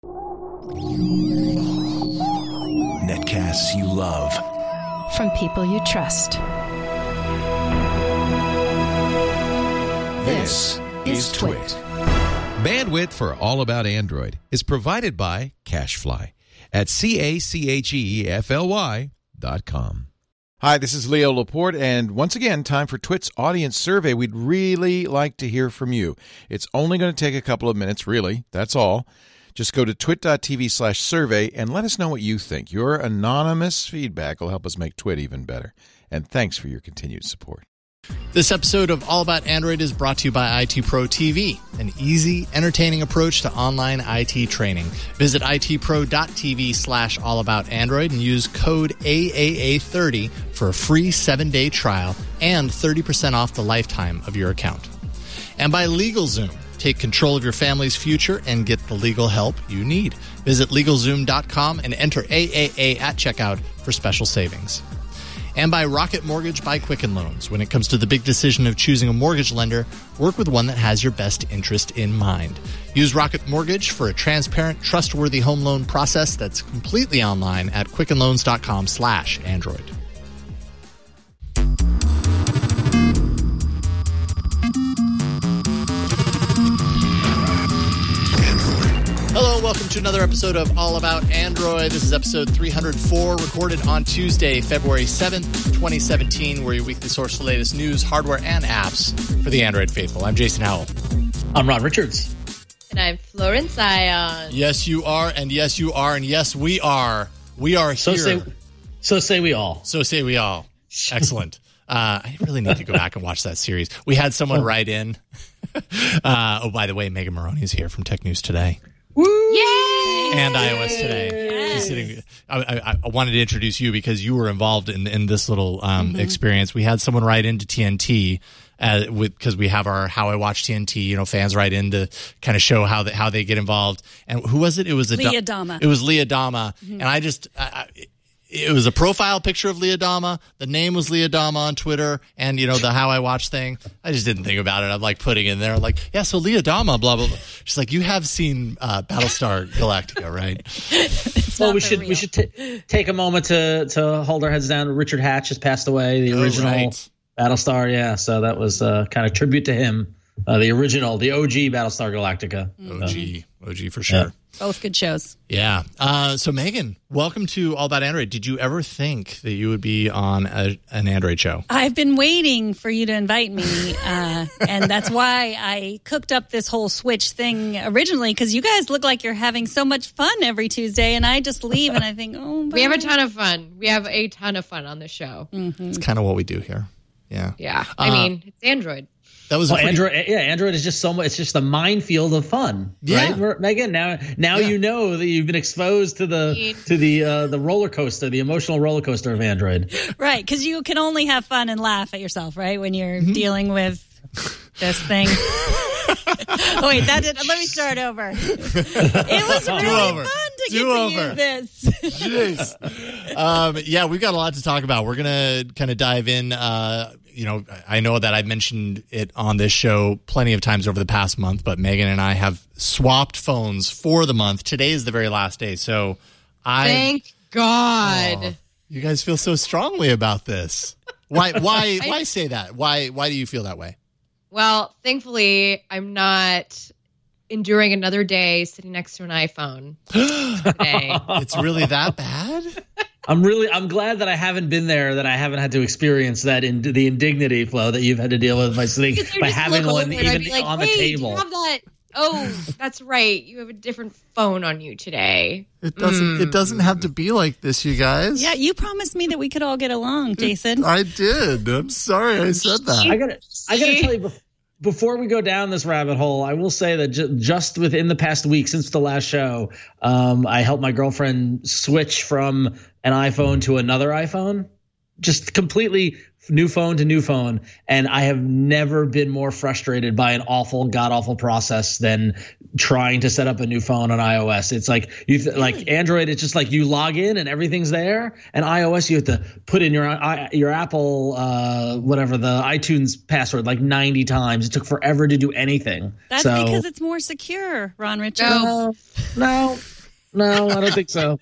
Netcasts you love. From people you trust. This is Twit. Bandwidth for All About Android is provided by CacheFly at CacheFly.com. Hi, this is Leo Laporte, and once again, time for Twit's audience survey. We'd really like to hear from you. It's only going to take a couple of minutes, really. That's all. Just go to twit.tv/survey and let us know what you think. Your anonymous feedback will help us make Twit even better. And thanks for your continued support. This episode of All About Android is brought to you by IT Pro TV, an easy, entertaining approach to online IT training. Visit itpro.tv/allaboutandroid and use code AAA30 for a free 7-day trial and 30% off the lifetime of your account. And by LegalZoom. Take control of your family's future and get the legal help you need. Visit LegalZoom.com and enter AAA at checkout for special savings. And by Rocket Mortgage by Quicken Loans. When it comes to the big decision of choosing a mortgage lender, work with one that has your best interest in mind. Use Rocket Mortgage for a transparent, trustworthy home loan process that's completely online at QuickenLoans.com/Android. Hello, welcome to another episode of All About Android. This is episode 304, recorded on Tuesday, February 7th, 2017. We're your weekly source for the latest news, hardware, and apps for the Android faithful. I'm Jason Howell. I'm Ron Richards. And I'm Florence Ion. Yes, you are, and yes, you are, and yes, we are. We are here. So say we all. So say we all. Excellent. I really need to go back and watch that series. We had someone write in. By the way, Megan Maroney is here from Tech News Today. Woo! Yay! And iOS Today. Yes. She's sitting. I wanted to introduce you because you were involved in this little experience. We had someone write into TNT because we have our How I Watch TNT. You know, fans write in to kind of show how they get involved. And who was it? It was Leah Dama. It was Leah Dama, and I just. It was a profile picture of Leah Dama. The name was Leah Dama on Twitter, and you know the How I Watch thing. I just didn't think about it. I'm like putting it in there, like, yeah. So Leah Dama, blah blah blah. She's like, you have seen Battlestar Galactica, right? Well, we should take a moment to hold our heads down. Richard Hatch has passed away. The original Battlestar, yeah. So that was kind of tribute to him. The original, the OG Battlestar Galactica. OG for sure. Yeah. Both good shows. Yeah. So, Megan, welcome to All About Android. Did you ever think that you would be on an Android show? I've been waiting for you to invite me, and that's why I cooked up this whole Switch thing originally, because you guys look like you're having so much fun every Tuesday, and I just leave, and I think, oh, bye. We have a ton of fun. We have a ton of fun on the show. Mm-hmm. It's kind of what we do here. Yeah. Yeah. I mean, it's Android. That was Android. Yeah, Android is just so much. It's just a minefield of fun, right, Megan? Now you know that you've been exposed to the roller coaster, the emotional roller coaster of Android. Right, because you can only have fun and laugh at yourself, right, when you're dealing with this thing. Oh, wait, let me start over. It was really fun to get to use this. Jeez. Yeah, we've got a lot to talk about. We're going to kind of dive in. You know, I know that I've mentioned it on this show plenty of times over the past month, but Megan and I have swapped phones for the month. Today is the very last day, so Thank God. Oh, you guys feel so strongly about this. Why say that? Why do you feel that way? Well, thankfully, I'm not enduring another day sitting next to an iPhone today. It's really that bad? I'm glad that I haven't been there, that I haven't had to experience that the indignity flow that you've had to deal with by having one even like, on the table. Do you have that? Oh, that's right. You have a different phone on you today. It doesn't have to be like this, you guys. Yeah, you promised me that we could all get along, Jason. I did. I'm sorry I said that. I gotta tell you, before we go down this rabbit hole, I will say that just within the past week since the last show, I helped my girlfriend switch from an iPhone to another iPhone, just completely new phone to new phone. And I have never been more frustrated by an god-awful process than trying to set up a new phone on iOS. It's like like Android, it's just like you log in and everything's there. And iOS, you have to put in your Apple, whatever, the iTunes password like 90 times. It took forever to do anything. That's because it's more secure, Ron Richards. No. No, I don't think so.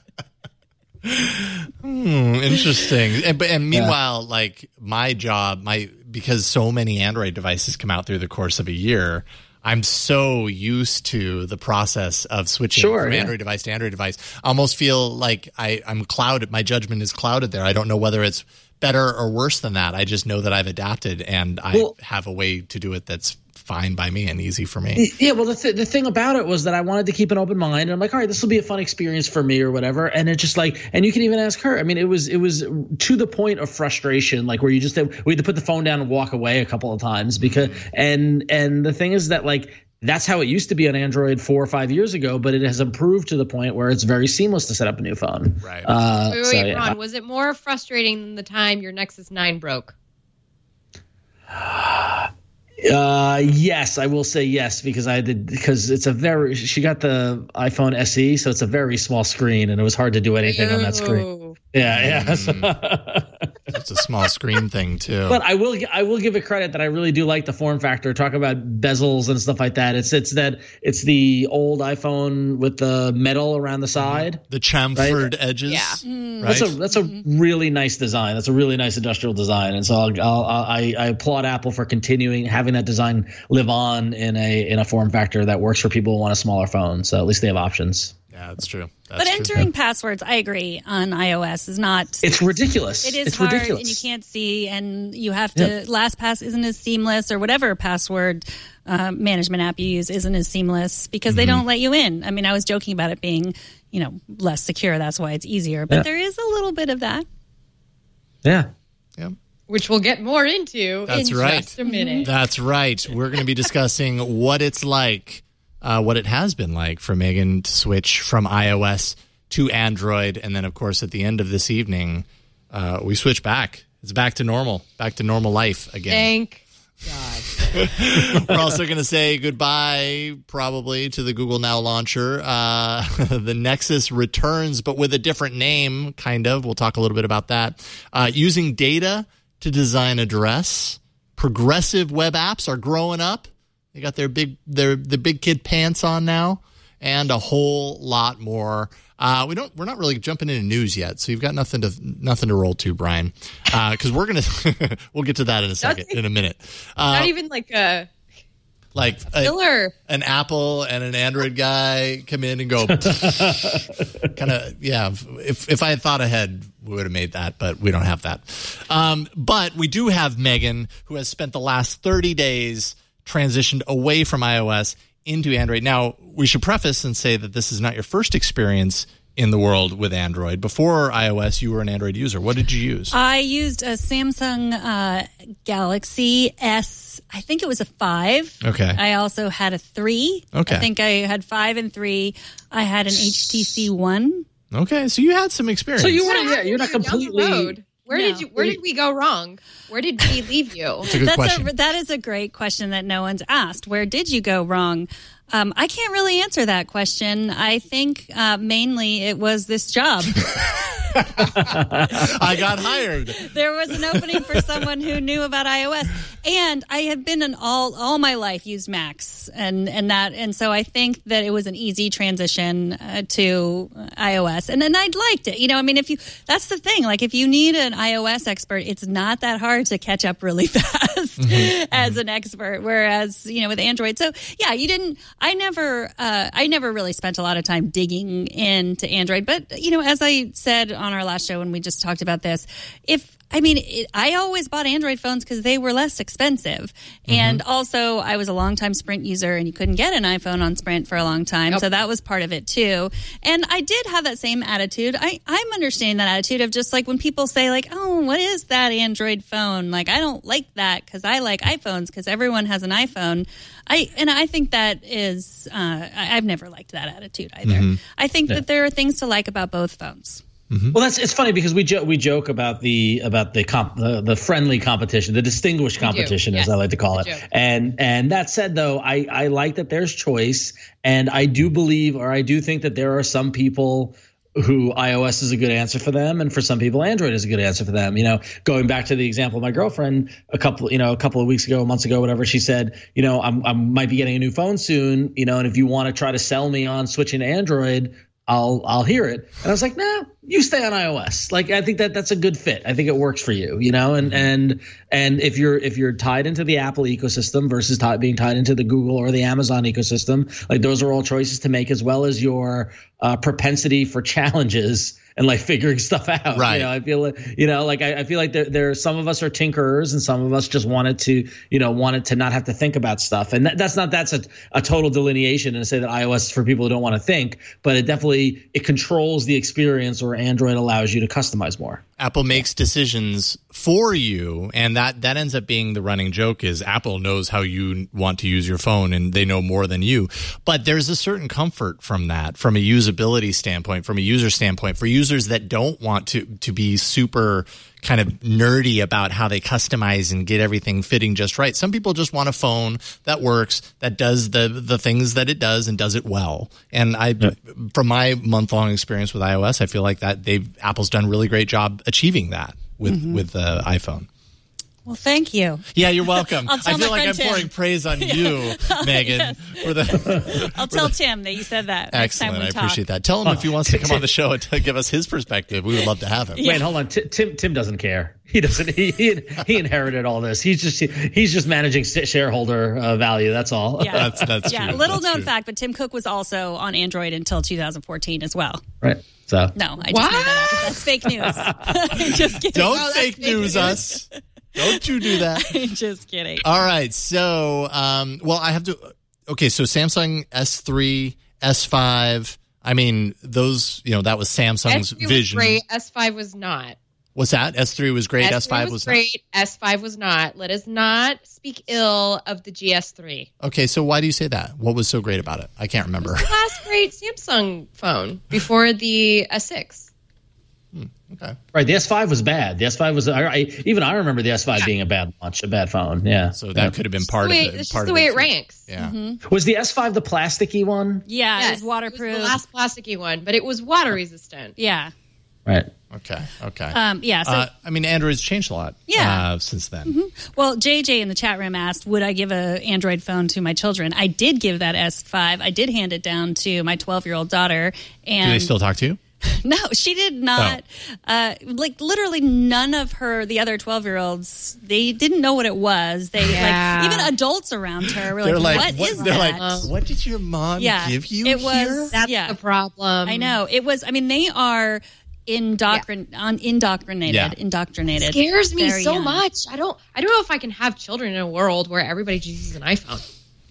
Interesting. And meanwhile, like my job, because so many Android devices come out through the course of a year, I'm so used to the process of switching from Android device to Android device. I almost feel like I'm clouded. My judgment is clouded there. I don't know whether it's better or worse than that. I just know that I've adapted, and I have a way to do it that's fine by me and easy for me. Yeah, well, the thing about it was that I wanted to keep an open mind. And I'm like, all right, this will be a fun experience for me or whatever. And it's just like, and you can even ask her. I mean, it was to the point of frustration, like where we had to put the phone down and walk away a couple of times because, and the thing is that like, that's how it used to be on Android 4 or 5 years ago, but it has improved to the point where it's very seamless to set up a new phone. Right. Wait, Ron, was it more frustrating than the time your Nexus 9 broke? Yes, I will say yes because she got the iPhone SE, so it's a very small screen and it was hard to do anything on that screen. Yeah. It's a small screen thing too. But I will give it credit that I really do like the form factor. Talk about bezels and stuff like that. It's the old iPhone with the metal around the side, the chamfered edges. Yeah, right? That's a really nice design. That's a really nice industrial design. And so I applaud Apple for continuing having that design live on in a form factor that works for people who want a smaller phone. So at least they have options. Yeah, that's true. But entering passwords, I agree, on iOS is not. It's ridiculous. It is it's hard, ridiculous. and you can't see, and you have to. LastPass isn't as seamless, or whatever password management app you use isn't as seamless because they don't let you in. I mean, I was joking about it being, less secure. That's why it's easier. But there is a little bit of that. Yeah. Which we'll get more into in just a minute. That's right. We're going to be discussing what it's like. What it has been like for Megan to switch from iOS to Android. And then, of course, at the end of this evening, we switch back. It's back to normal life again. Thank God. We're also going to say goodbye, probably, to the Google Now launcher. The Nexus returns, but with a different name, kind of. We'll talk a little bit about that. Using data to design a dress. Progressive web apps are growing up. They got the big kid pants on now, and a whole lot more. We're not really jumping into news yet, so you've got nothing to roll to, Brian. Because we'll get to that in a minute. Not even like a filler. An Apple and an Android guy come in and go kind of, yeah. If I had thought ahead, we would have made that, but we don't have that. But we do have Megan, who has spent the last 30 days transitioned away from iOS into Android. Now, we should preface and say that this is not your first experience in the world with Android. Before iOS, you were an Android user. What did you use? I used a Samsung Galaxy S. I think it was a 5. Okay. I also had a 3. Okay. I think I had 5 and 3. I had an HTC One. Okay, so you had some experience. So you're not completely. Where did we go wrong? Where did we leave you? That's a good question. That is a great question that no one's asked. Where did you go wrong? I can't really answer that question. I think mainly it was this job. I got hired. There was an opening for someone who knew about iOS, and I have been all my life used Macs, and so I think that it was an easy transition to iOS, and then I liked it. I mean, that's the thing. Like, if you need an iOS expert, it's not that hard to catch up really fast as an expert. Whereas, with Android, so yeah, I never really spent a lot of time digging into Android, but as I said on our last show when we just talked about this, I always bought Android phones because they were less expensive. And also, I was a longtime Sprint user, and you couldn't get an iPhone on Sprint for a long time. Yep. So that was part of it, too. And I did have that same attitude. I'm understanding that attitude of just like when people say, like, oh, what is that Android phone? Like, I don't like that because I like iPhones because everyone has an iPhone. I think that is, I've never liked that attitude either. I think that there are things to like about both phones. Well, it's funny because we joke about the friendly competition, the distinguished competition, as I like to call it. And that said, though, I like that there's choice, and I do think that there are some people who iOS is a good answer for them, and for some people Android is a good answer for them. Going back to the example of my girlfriend a couple of weeks ago, months ago, whatever, she said, I might be getting a new phone soon, and if you want to try to sell me on switching to Android, I'll hear it. And I was like, nah, you stay on iOS. Like, I think that's a good fit. I think it works for you, and if you're tied into the Apple ecosystem versus being tied into the Google or the Amazon ecosystem, like those are all choices to make, as well as your propensity for challenges and like figuring stuff out. Right. I feel like, I feel like there some of us are tinkerers and some of us just wanted to not have to think about stuff. And that's a total delineation and to say that iOS is for people who don't want to think, but it controls the experience, or Android allows you to customize more. Apple makes decisions for you, and that ends up being the running joke is Apple knows how you want to use your phone, and they know more than you. But there's a certain comfort from that, from a usability standpoint, from a user standpoint, for users that don't want to be super kind of nerdy about how they customize and get everything fitting just right. Some people just want a phone that works, that does the things that it does and does it well. And from my month-long experience with iOS, I feel like that Apple's done a really great job achieving that with the iPhone. Well, thank you. Yeah, you're welcome. I'll tell I feel my like I'm friend pouring Tim. praise on you, Megan. Yes. I'll tell Tim that you said that. Next Excellent. time we I talk. appreciate that. Tell him if he wants to come on the show and to give us his perspective. We would love to have him. Wait, hold on. Tim doesn't care. He doesn't. He inherited all this. He's just managing shareholder value. That's all. Yeah, That's yeah. true. Little That's known true. fact, but Tim Cook was also on Android until 2014 as well. Right. So No, I just made that up. That's fake news. Just kidding. Don't that's fake fake news news. us. Don't you do that. Just kidding. All right. So, I have to. Okay. So Samsung S3, S5. I mean, those. That was Samsung's S3 vision. was great. S5 was not. What's that? S3 was great. S3 S5 was not. great. S5 was not. Let us not speak ill of the GS3. Okay. So why do you say that? What was so great about it? I can't remember. The last great Samsung phone before the S6. Okay. right, the S5 was bad. The S5 was. I remember the S5 being a bad launch, a bad phone. Yeah. So that could have been part of it. It's just the way it ranks. Yeah. Was the S5 the plasticky one? Yeah, Yes, it was waterproof. It was the last plasticky one, but it was water resistant. Yeah. Right. Okay. Yeah. So, I mean, Android's changed a lot. Yeah. Since then. well, JJ in the chat room asked, would I give an Android phone to my children? I did give that S5. I did hand it down to my 12-year-old daughter. And Do they still talk to you? No, she did not. Literally none of the other 12-year-olds, they didn't know what it was. They even adults around her were like, what is they're that? like, what did your mom give you it was, here? That's the problem. I know. It was, they are indoctrinated. Yeah. Indoctrinated. It scares me Very so young. much. I don't know if I can have children in a world where everybody just uses an iPhone.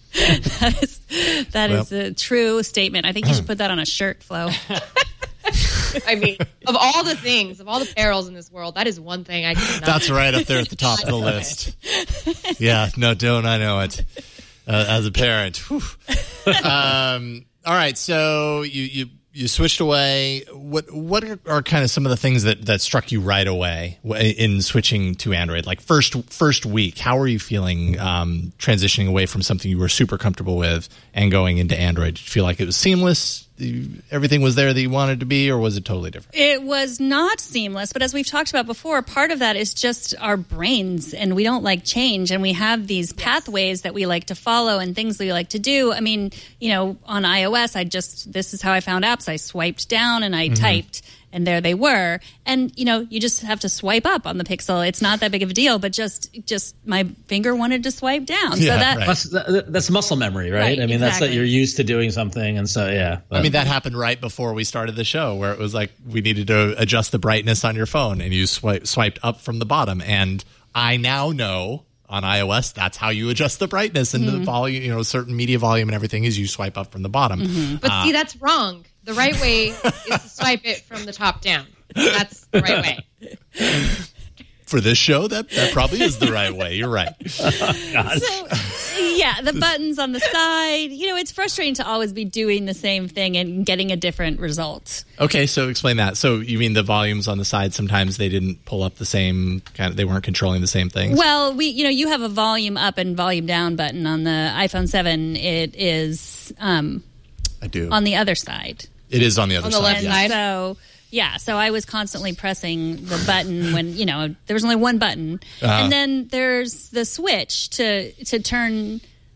That is a true statement. I think you should put that on a shirt, Flo. I mean, of all the perils in this world, that is one thing I cannot. That's right up there at the top of the list. Yeah, no, don't I know it as a parent. Whew. All right, so you switched away. What are kind of some of the things that struck you right away in switching to Android? Like first week, how are you feeling transitioning away from something you were super comfortable with and going into Android? Did you feel like it was seamless? Everything was there that you wanted to be, or was it totally different? It was not seamless, but as we've talked about before, part of that is just our brains, and we don't like change, and we have these pathways that we like to follow and things we like to do. I mean, on iOS, this is how I found apps. I swiped down and I typed, and there they were. And, you just have to swipe up on the Pixel. It's not that big of a deal, but just my finger wanted to swipe down. Yeah, so That's muscle memory, right? Right, I mean, that's that exactly. you're used to doing something, and so yeah. I mean, that happened right before we started the show, where it was like we needed to adjust the brightness on your phone, and you swiped up from the bottom. And I now know on iOS that's how you adjust the brightness and the volume, certain media volume and everything is you swipe up from the bottom. But see, that's wrong. The right way is to swipe it from the top down. That's the right way. For this show, that probably is the right way. You're right. So, yeah, the buttons on the side. It's frustrating to always be doing the same thing and getting a different result. Okay, so explain that. So you mean the volumes on the side, sometimes they didn't pull up the same they weren't controlling the same things? Well, you have a volume up and volume down button on the iPhone 7. It is I do. on the other side. It is on the other On the side. left yes. side. So, yeah, so I was constantly pressing the button when, there was only one button. And then there's the switch to turn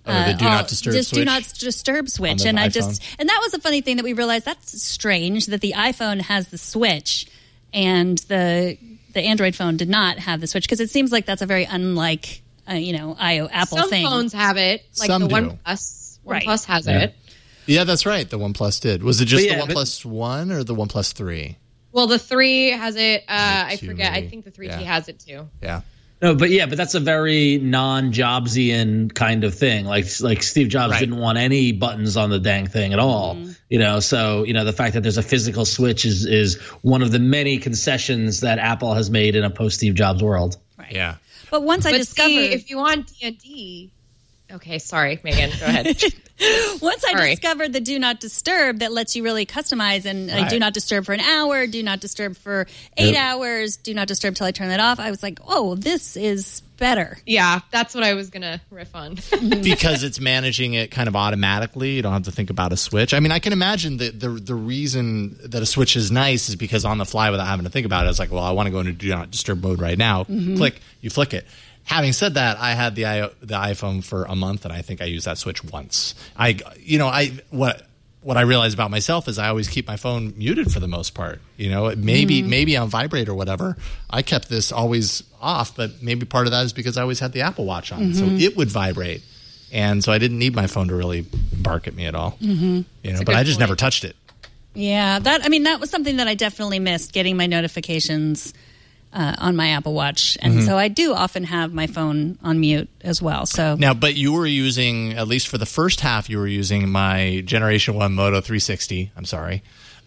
the do not disturb just switch. do not disturb switch, On and the I iPhone. and that was a funny thing that we realized. That's strange that the iPhone has the switch and the Android phone did not have the switch, because it seems like that's a very unlike Apple Some thing. phones have it, like Some the do. OnePlus. Right. OnePlus has it. Yeah, that's right. The OnePlus did. Was it just But yeah, the OnePlus 1 or the OnePlus 3? Well, the 3 has it. I two, forget. I maybe. think the 3G Yeah. has it too. Yeah. No, but that's a very non-Jobsian kind of thing. Like Steve Jobs Right. didn't want any buttons on the dang thing at all. So the fact that there's a physical switch is one of the many concessions that Apple has made in a post-Steve Jobs world. Right. Yeah. But once I But discovered, see, if you want D&D, okay, sorry, Megan, go ahead. once I Sorry. discovered the do not disturb that lets you really customize and Right. do not disturb for an hour, do not disturb for 8 hours, do not disturb till I turn that off. I was like, oh, this is better. Yeah, that's what I was gonna riff on. Because it's managing it kind of automatically. You don't have to think about a switch. I mean, I can imagine that the reason that a switch is nice is because on the fly, without having to think about it, it's like, well, I want to go into do not disturb mode right now. Click, you flick it. Having said that, I had the iPhone for a month, and I think I used that switch once. What I realize about myself is I always keep my phone muted for the most part. Maybe on vibrate or whatever. I kept this always off, but maybe part of that is because I always had the Apple Watch on, so it would vibrate, and so I didn't need my phone to really bark at me at all. But I just never touched it. Yeah, that was something that I definitely missed, getting my notifications on my Apple Watch. And so I do often have my phone on mute as well. So Now, but you were using, at least for the first half, you were using my Generation 1 Moto 360. I'm sorry.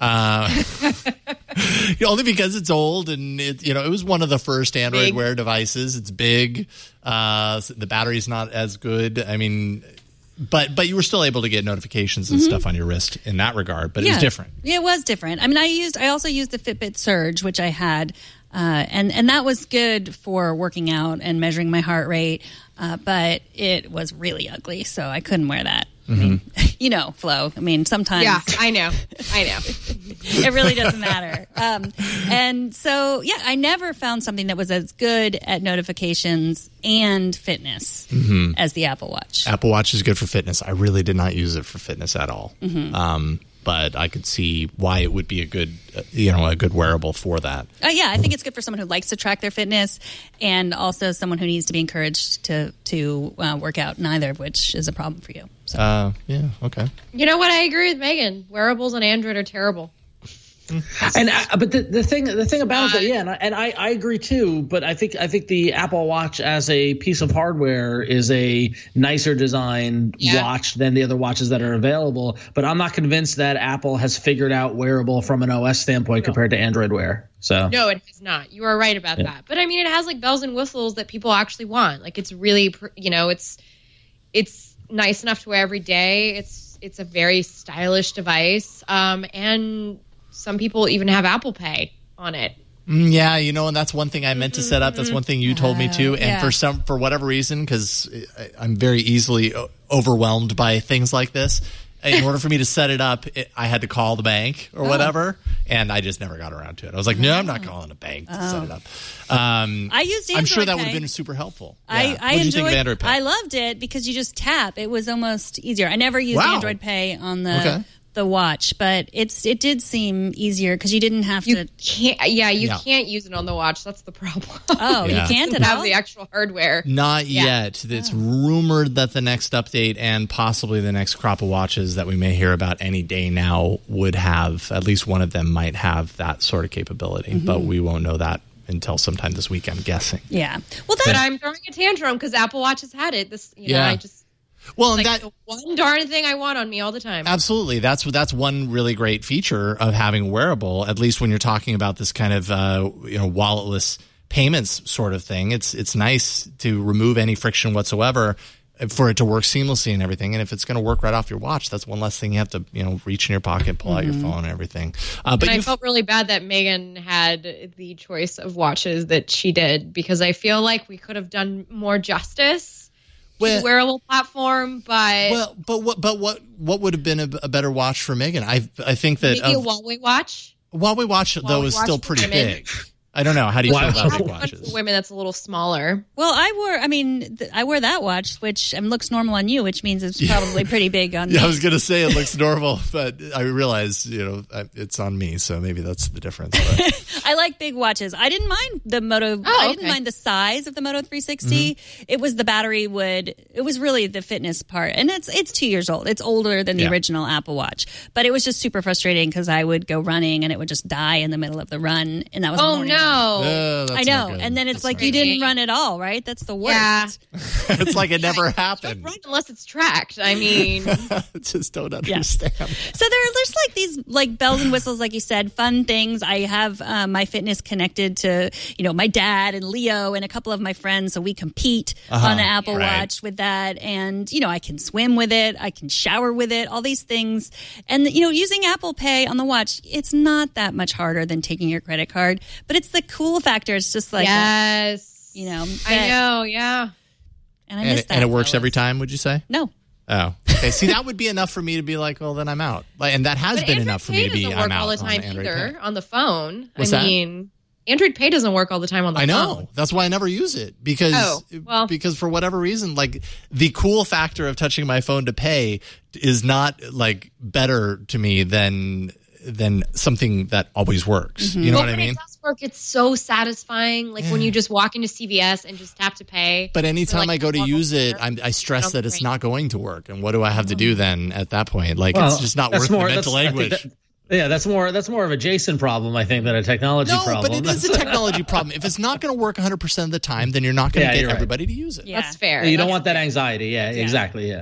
Only because it's old and it was one of the first Android Big. Wear devices. It's big. The battery's not as good. I mean, but you were still able to get notifications and stuff on your wrist in that regard, but it was different. Yeah, it was different. I mean, I also used the Fitbit Surge, which I had, and that was good for working out and measuring my heart rate, but it was really ugly, so I couldn't wear that. I mean, Flo. I mean, sometimes. Yeah, I know. It really doesn't matter. And so, I never found something that was as good at notifications and fitness as the Apple Watch. Apple Watch is good for fitness. I really did not use it for fitness at all. But I could see why it would be a good wearable for that. I think it's good for someone who likes to track their fitness, and also someone who needs to be encouraged to work out. Neither of which is a problem for you. So. Okay. You know what? I agree with Megan. Wearables on Android are terrible. But the thing about it, and I agree too. But I think the Apple Watch as a piece of hardware is a nicer designed watch than the other watches that are available. But I'm not convinced that Apple has figured out wearable from an OS standpoint compared to Android Wear. So No, it has not. You are right about that. But I mean, it has like bells and whistles that people actually want. Like it's really, it's nice enough to wear every day. It's a very stylish device, and some people even have Apple Pay on it. Yeah, and that's one thing I meant to set up. That's one thing you told me too. And for whatever reason, because I'm very easily overwhelmed by things like this, in order for me to set it up, I had to call the bank or whatever, and I just never got around to it. I was like, no, I'm not calling a bank to set it up. I used Android I'm sure that would Pay. have been super helpful. I What did you think of Android Pay? I loved it because you just tap. It was almost easier. I never used Android Pay on the watch, but it did seem easier because you didn't have to. Can't use it on the watch. That's the problem. Oh, Yeah. you can't You at have all? the actual hardware. Not yet. It's rumored that the next update and possibly the next crop of watches that we may hear about any day now would have, at least one of them might have that sort of capability, but we won't know that until sometime this week, I'm guessing. Yeah. Well, But I'm throwing a tantrum because Apple Watch has had it. I just Well, like and the one darn thing I want on me all the time. absolutely. That's one really great feature of having a wearable, at least when you're talking about this kind of walletless payments sort of thing. It's nice to remove any friction whatsoever for it to work seamlessly and everything. And if it's going to work right off your watch, that's one less thing you have to reach in your pocket, pull out your phone and everything. But I felt really bad that Megan had the choice of watches that she did, because I feel like we could have done more justice to the wearable platform. But what would have been a better watch for Megan? I think that maybe a Huawei watch. Huawei watch though is Watch still for pretty women. big. I don't know. How do you feel Wow. about big For watches? women, that's a little smaller. Well, I wear that watch, which looks normal on you, which means it's probably pretty big on me. Yeah, I was going to say it looks normal, but I realize, it's on me, so maybe that's the difference. But. I like big watches. I didn't mind the Moto. Oh, I didn't okay. mind the size of the Moto 360. It was the battery it was really the fitness part. And it's 2 years old. It's older than the original Apple Watch. But it was just super frustrating because I would go running and it would just die in the middle of the run. And that was Oh, morning run. no. That's I know. not good. And then it's That's like not you good. didn't run at all, right? That's the worst. Yeah. It's like it never happened. Right, unless it's tracked. I mean, Just don't understand. So there's like these like bells and whistles, like you said, fun things. I have my fitness connected to, my dad and Leo and a couple of my friends. So we compete on the Apple right. Watch with that. And, I can swim with it. I can shower with it, all these things. And, using Apple Pay on the watch, it's not that much harder than taking your credit card. But it's the cool factor. It's just like, yes. I know, yeah. And I miss that. And it works fellas. every time, would you say? No. Oh, okay. See, that would be enough for me to be like, well, then I'm out. And that has But been Android enough for Pay me to be, doesn't I'm work out all the on time Android either Pay. on the phone. What's that? Android Pay doesn't work all the time on the phone. I know. That's why I never use it because for whatever reason, like the cool factor of touching my phone to pay is not like better to me than something that always works. You know what I mean? When it does work, it's so satisfying. Like when you just walk into CVS and just tap to pay. But anytime like, I go to use it, I stress that it's not going to work. And what do I have to do then at that point? Like it's just not worth the mental anguish. That's more of a Jason problem, I think, than a technology problem. No, but it is a technology problem. If it's not going to work 100% of the time, then you're not going to get everybody to use it. Yeah. That's fair. You don't want that anxiety. Yeah, exactly. Yeah.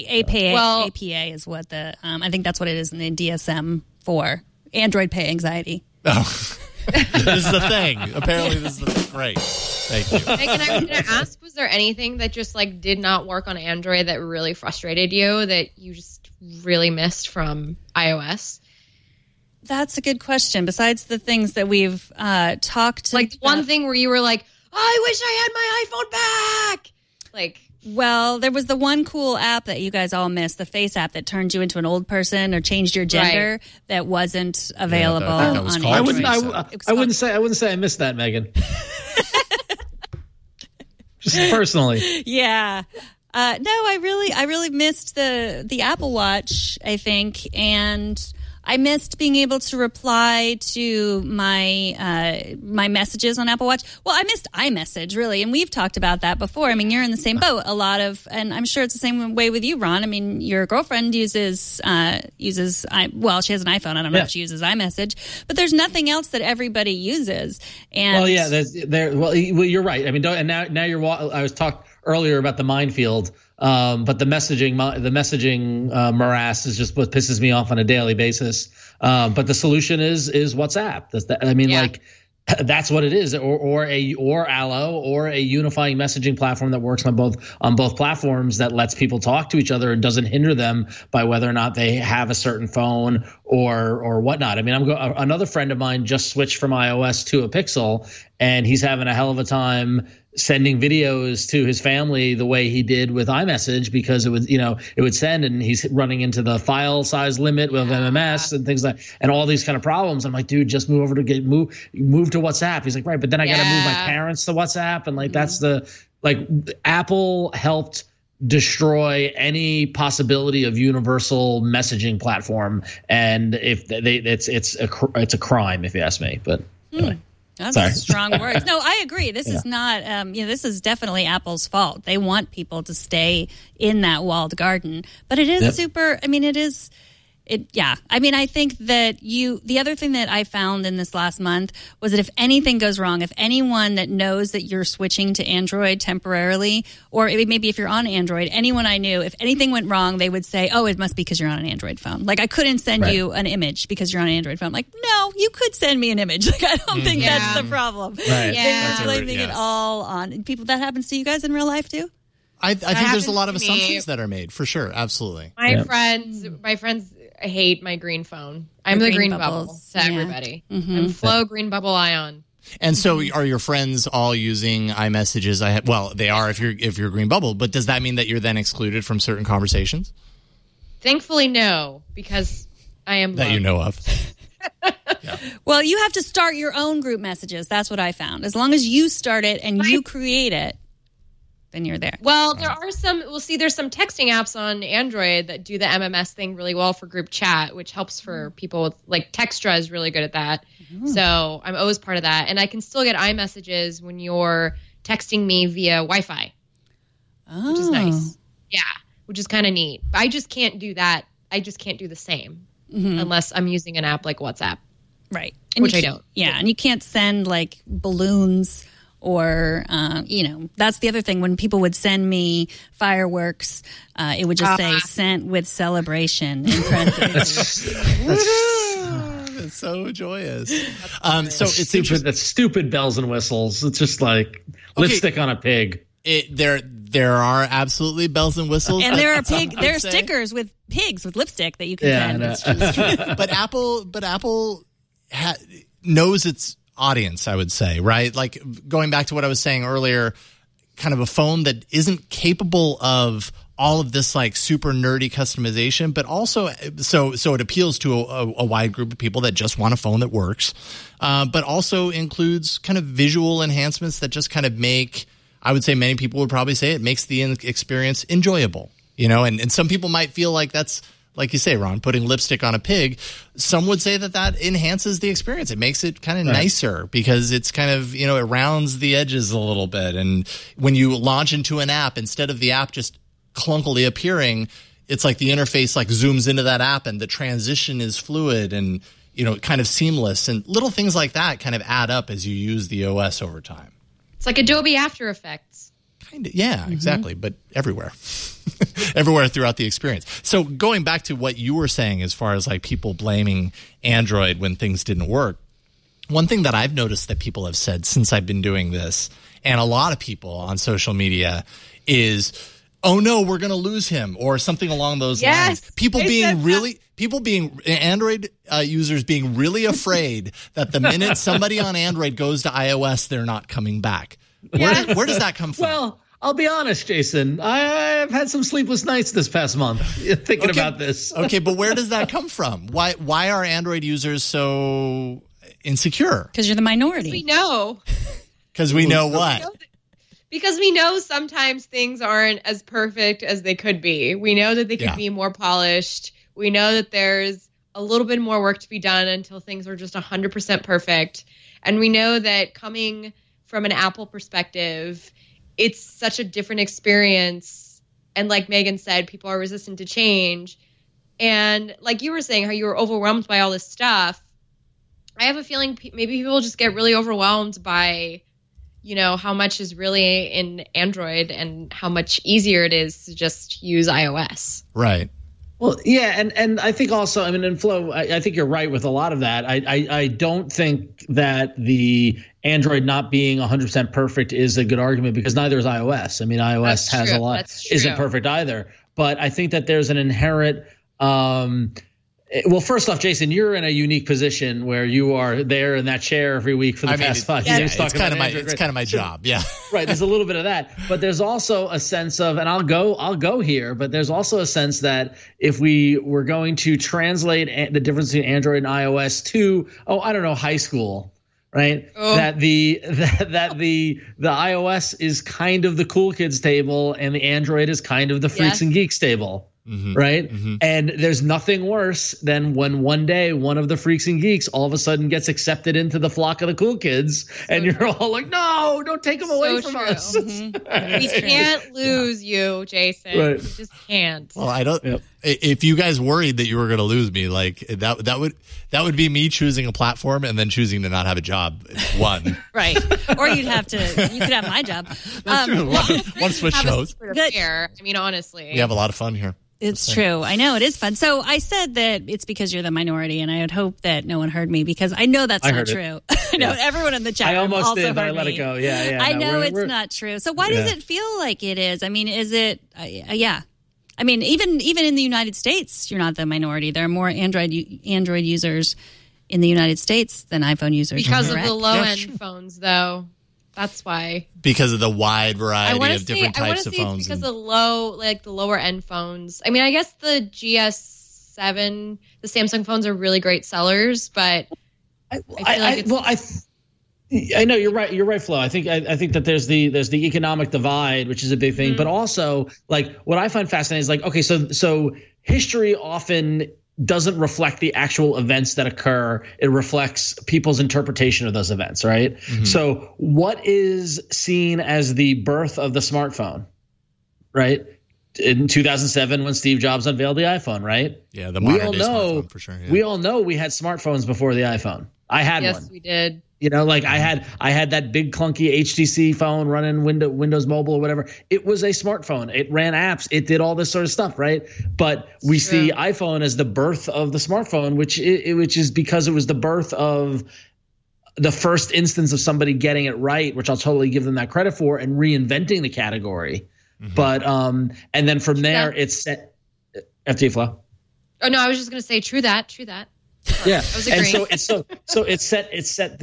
APA is what I think that's what it is in the DSM for Android Pay anxiety. Oh, this is the thing. Apparently, this is the thing. Great. Thank you. Megan, I was going to ask, was there anything that just like did not work on Android that really frustrated you that you just really missed from iOS? That's a good question. Besides the things that we've talked like one thing where you were like, I wish I had my iPhone back. Like, well, there was the one cool app that you guys all missed, the Face app that turned you into an old person or changed your gender that wasn't available that was on called Android. I wouldn't say I missed that, Megan. Just personally. Yeah. No, I really missed the Apple Watch, I think, and I missed being able to reply to my my messages on Apple Watch. Well, I missed iMessage, really, and we've talked about that before. I mean, you're in the same boat. And I'm sure it's the same way with you, Ron. I mean, your girlfriend uses she has an iPhone. I don't know if she uses iMessage, but there's nothing else that everybody uses. And you're right. I mean, now you're. I was talking earlier about the minefield. But the messaging morass is just what pisses me off on a daily basis. But the solution is WhatsApp. That's what it is, or Allo, or a unifying messaging platform that works on both platforms that lets people talk to each other and doesn't hinder them by whether or not they have a certain phone or whatnot. I mean, another friend of mine just switched from iOS to a Pixel, and he's having a hell of a time sending videos to his family the way he did with iMessage because it would send, and he's running into the file size limit with MMS and things and all these kind of problems. I'm like, dude, just move over to move to WhatsApp. He's like, right, but then I got to move my parents to WhatsApp, and that's Apple helped destroy any possibility of universal messaging platform, and if it's a crime if you ask me. But anyway. That's strong words. No, I agree. This is not, this is definitely Apple's fault. They want people to stay in that walled garden. But it is I mean, I think that the other thing that I found in this last month was that if anything goes wrong, if anyone that knows that you're switching to Android temporarily, or maybe if you're on Android, anyone I knew, if anything went wrong, they would say, oh, it must be because you're on an Android phone. Like, I couldn't send you an image because you're on an Android phone. I'm like, no, you could send me an image. Like, I don't think that's the problem. Right. They're blaming it all on people. That happens to you guys in real life, too? I think there's a lot of assumptions that are made, for sure. Absolutely. My friends hate my green phone. I'm the green bubble to everybody. Mm-hmm. I'm Flow Green Bubble Ion. And so, are your friends all using iMessages? Well, they are if you're Green Bubble. But does that mean that you're then excluded from certain conversations? Thankfully, no, because I am that loved. you know of. Yeah. Well, you have to start your own group messages. That's what I found. As long as you start it and you create it, then you're there. Well, there are some. We'll see. There's some texting apps on Android that do the MMS thing really well for group chat, which helps for people with, like, Textra is really good at that. So I'm always part of that, and I can still get iMessages when you're texting me via Wi-Fi, which is nice. Yeah, which is kind of neat. I just can't do that. I just can't do the same unless I'm using an app like WhatsApp, right? Which I don't. Yeah, and you can't send like balloons. Or, that's the other thing. When people would send me fireworks, it would just say "sent with celebration" in parentheses. It's so joyous. So it's stupid. That's stupid bells and whistles. It's just like lipstick on a pig. There are absolutely bells and whistles, and there are stickers with pigs with lipstick that you can send. But Apple knows its audience, I would say, right? Like, going back to what I was saying earlier, kind of a phone that isn't capable of all of this like super nerdy customization, but also so it appeals to a wide group of people that just want a phone that works, but also includes kind of visual enhancements that just kind of make, I would say many people would probably say it makes the experience enjoyable, and some people might feel like that's, like you say, Ron, putting lipstick on a pig. Some would say that enhances the experience. It makes it kind of nicer because it's kind of, it rounds the edges a little bit. And when you launch into an app, instead of the app just clunkily appearing, it's like the interface like zooms into that app and the transition is fluid and, kind of seamless. And little things like that kind of add up as you use the OS over time. It's like Adobe After Effects. Kind of, yeah, exactly. But everywhere. Everywhere throughout the experience. So going back to what you were saying as far as like people blaming Android when things didn't work, one thing that I've noticed that people have said since I've been doing this, and a lot of people on social media, is, oh no, we're going to lose him, or something along those lines. Android users being really afraid that the minute somebody on Android goes to iOS, they're not coming back. Where does that come from? Well, I'll be honest, Jason. I've had some sleepless nights this past month thinking about this. Okay, but where does that come from? Why are Android users so insecure? Because you're the minority. We know. Because we know what? Because we know sometimes things aren't as perfect as they could be. We know that they could be more polished. We know that there's a little bit more work to be done until things are just 100% perfect. And we know that coming from an Apple perspective, it's such a different experience. And like Megan said, people are resistant to change. And like you were saying, how you were overwhelmed by all this stuff. I have a feeling maybe people just get really overwhelmed by, how much is really in Android and how much easier it is to just use iOS. Right. Well, yeah, and I think also, and Flo, I think you're right with a lot of that. I don't think that the Android not being 100% perfect is a good argument because neither is iOS. I mean, iOS has a lot, isn't perfect either. But I think that there's an inherent well, first off, Jason, you're in a unique position where you are there in that chair every week for the past 5 years. It's kind of my job. Yeah. Right. There's a little bit of that, but there's also a sense of, and I'll go here, but there's also a sense that if we were going to translate the difference between Android and iOS to, high school, right? Oh. That the iOS is kind of the cool kids table and the Android is kind of the freaks and geeks table. Mm-hmm, right. Mm-hmm. And there's nothing worse than when one day one of the freaks and geeks all of a sudden gets accepted into the flock of the cool kids and you're all like, no, don't take them away from us. Mm-hmm. We can't lose you, Jason. Right. We just can't. Well, I don't. Yep. If you guys worried that you were going to lose me, like that would be me choosing a platform and then choosing to not have a job. One. Right. Or you could have my job. One switch shows. I mean, honestly. We have a lot of fun here. It's true. I know it is fun. So I said that it's because you're the minority, and I would hope that no one heard me because I know that's not true. I know everyone in the chat. I almost also did, but I let it go. Yeah. I know it's not true. So why does it feel like it is? I mean, is it? Yeah. I mean, even in the United States, you're not the minority. There are more Android users in the United States than iPhone users. Because of the low end phones, though. That's why. Because of the wide variety of different types of phones. Because of the lower end phones. I mean, I guess the GS7, the Samsung phones are really great sellers, but I know you're right. You're right, Flo. I think that there's the economic divide, which is a big thing, but also like what I find fascinating is like, okay, so history often doesn't reflect the actual events that occur. It reflects people's interpretation of those events, right? Mm-hmm. So what is seen as the birth of the smartphone, right? In 2007 when Steve Jobs unveiled the iPhone, right? Yeah, the modern day smartphone for sure. Yeah. We all know we had smartphones before the iPhone. I had one. Yes, we did. You know, like I had that big clunky HTC phone running Windows Mobile or whatever. It was a smartphone. It ran apps. It did all this sort of stuff, right? But we see iPhone as the birth of the smartphone, which is because it was the birth of the first instance of somebody getting it right, which I'll totally give them that credit for, and reinventing the category. Mm-hmm. But and then from there it's set. After you, Flo. Oh no, I was just going to say true that. Yeah, I was agreeing. And so it set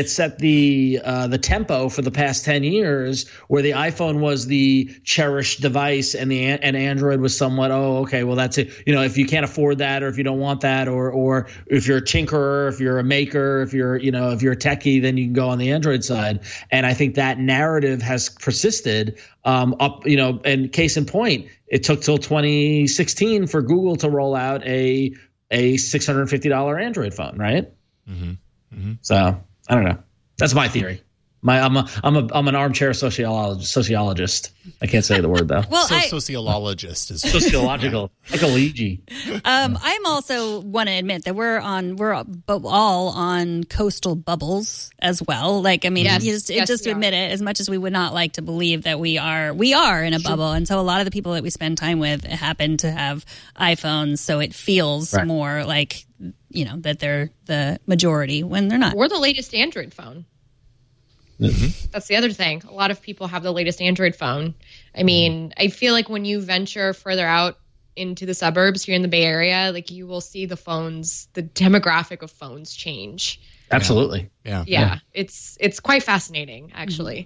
the tempo for the past 10 years, where the iPhone was the cherished device and and Android was somewhat, well, that's it. You know, if you can't afford that, or if you don't want that, or if you're a tinkerer, if you're a maker, if you're a techie, then you can go on the Android side. And I think that narrative has persisted up, and case in point, it took till 2016 for Google to roll out a $650 Android phone, right? Mm-hmm. Mm-hmm. So I don't know. That's my theory. I'm an armchair sociologist. I can't say the word though. Well, sociologist is sociological, like a Luigi. I'm also want to admit that we're all on coastal bubbles as well. Like, I mean, just admit it. As much as we would not like to believe that we are in a bubble, and so a lot of the people that we spend time with happen to have iPhones, so it feels more like that they're the majority when they're not. Or the latest Android phone. Mm-hmm. That's the other thing. A lot of people have the latest Android phone. I mean, I feel like when you venture further out into the suburbs here in the Bay Area, like you will see the demographic of phones change. Absolutely. Yeah. It's quite fascinating, actually.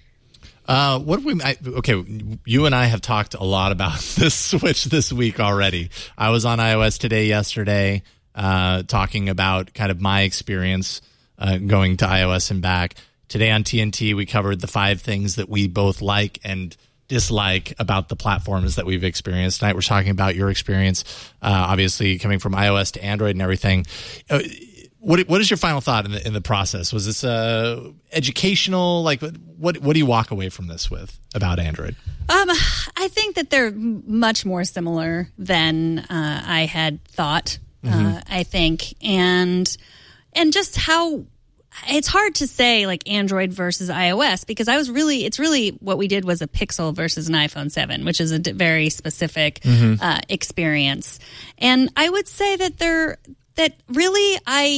You and I have talked a lot about this Switch this week already. I was on iOS Today yesterday, talking about kind of my experience going to iOS and back. Today on TNT, we covered the 5 things that we both like and dislike about the platforms that we've experienced. Tonight, we're talking about your experience, obviously coming from iOS to Android and everything. What is your final thought in the process? Was this educational? Like, what do you walk away from this with about Android? I think that they're much more similar than I had thought. I think, and just how. It's hard to say like Android versus iOS, because it's really what we did was a Pixel versus an iPhone 7, which is a very specific experience. And I would say that really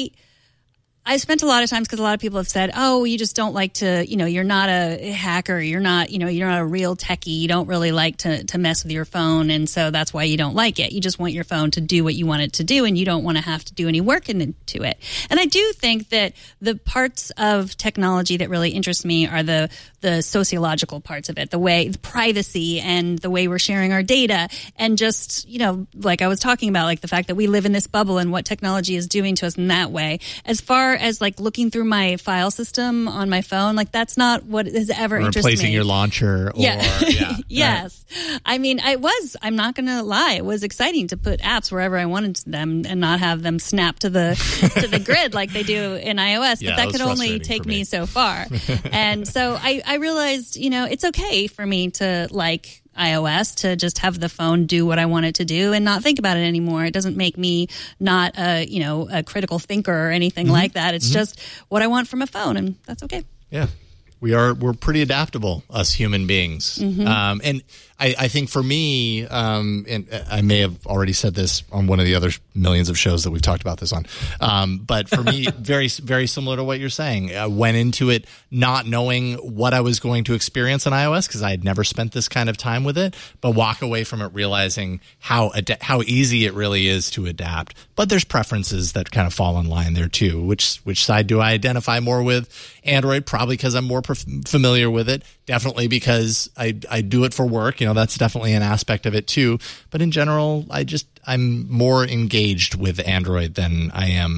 I spent a lot of times, because a lot of people have said, you just don't like to, you're not a hacker, you're not a real techie, you don't really like to mess with your phone, and so that's why you don't like it. You just want your phone to do what you want it to do, and you don't want to have to do any work into it. And I do think that the parts of technology that really interest me are the sociological parts of it, the privacy and the way we're sharing our data, and just, like I was talking about, like the fact that we live in this bubble and what technology is doing to us in that way. As far as like looking through my file system on my phone, like that's not what has ever interested me. Replacing your launcher. Yes. Right. I mean, I'm not going to lie, it was exciting to put apps wherever I wanted them and not have them snap to the grid like they do in iOS, but that could only take me so far. And so I realized, it's okay for me to like iOS, to just have the phone do what I want it to do and not think about it anymore. It doesn't make me not a critical thinker or anything like that. It's just what I want from a phone, and that's okay. Yeah. We're pretty adaptable, us human beings. And I think for me, and I may have already said this on one of the other millions of shows that we've talked about this on, but for me, very, very similar to what you're saying. I went into it not knowing what I was going to experience on iOS, because I had never spent this kind of time with it, but walk away from it realizing how easy it really is to adapt. But there's preferences that kind of fall in line there too. Which side do I identify more with? Android, probably because I'm more familiar with it. Definitely because I do it for work. That's definitely an aspect of it too. But in general, I'm more engaged with Android than I am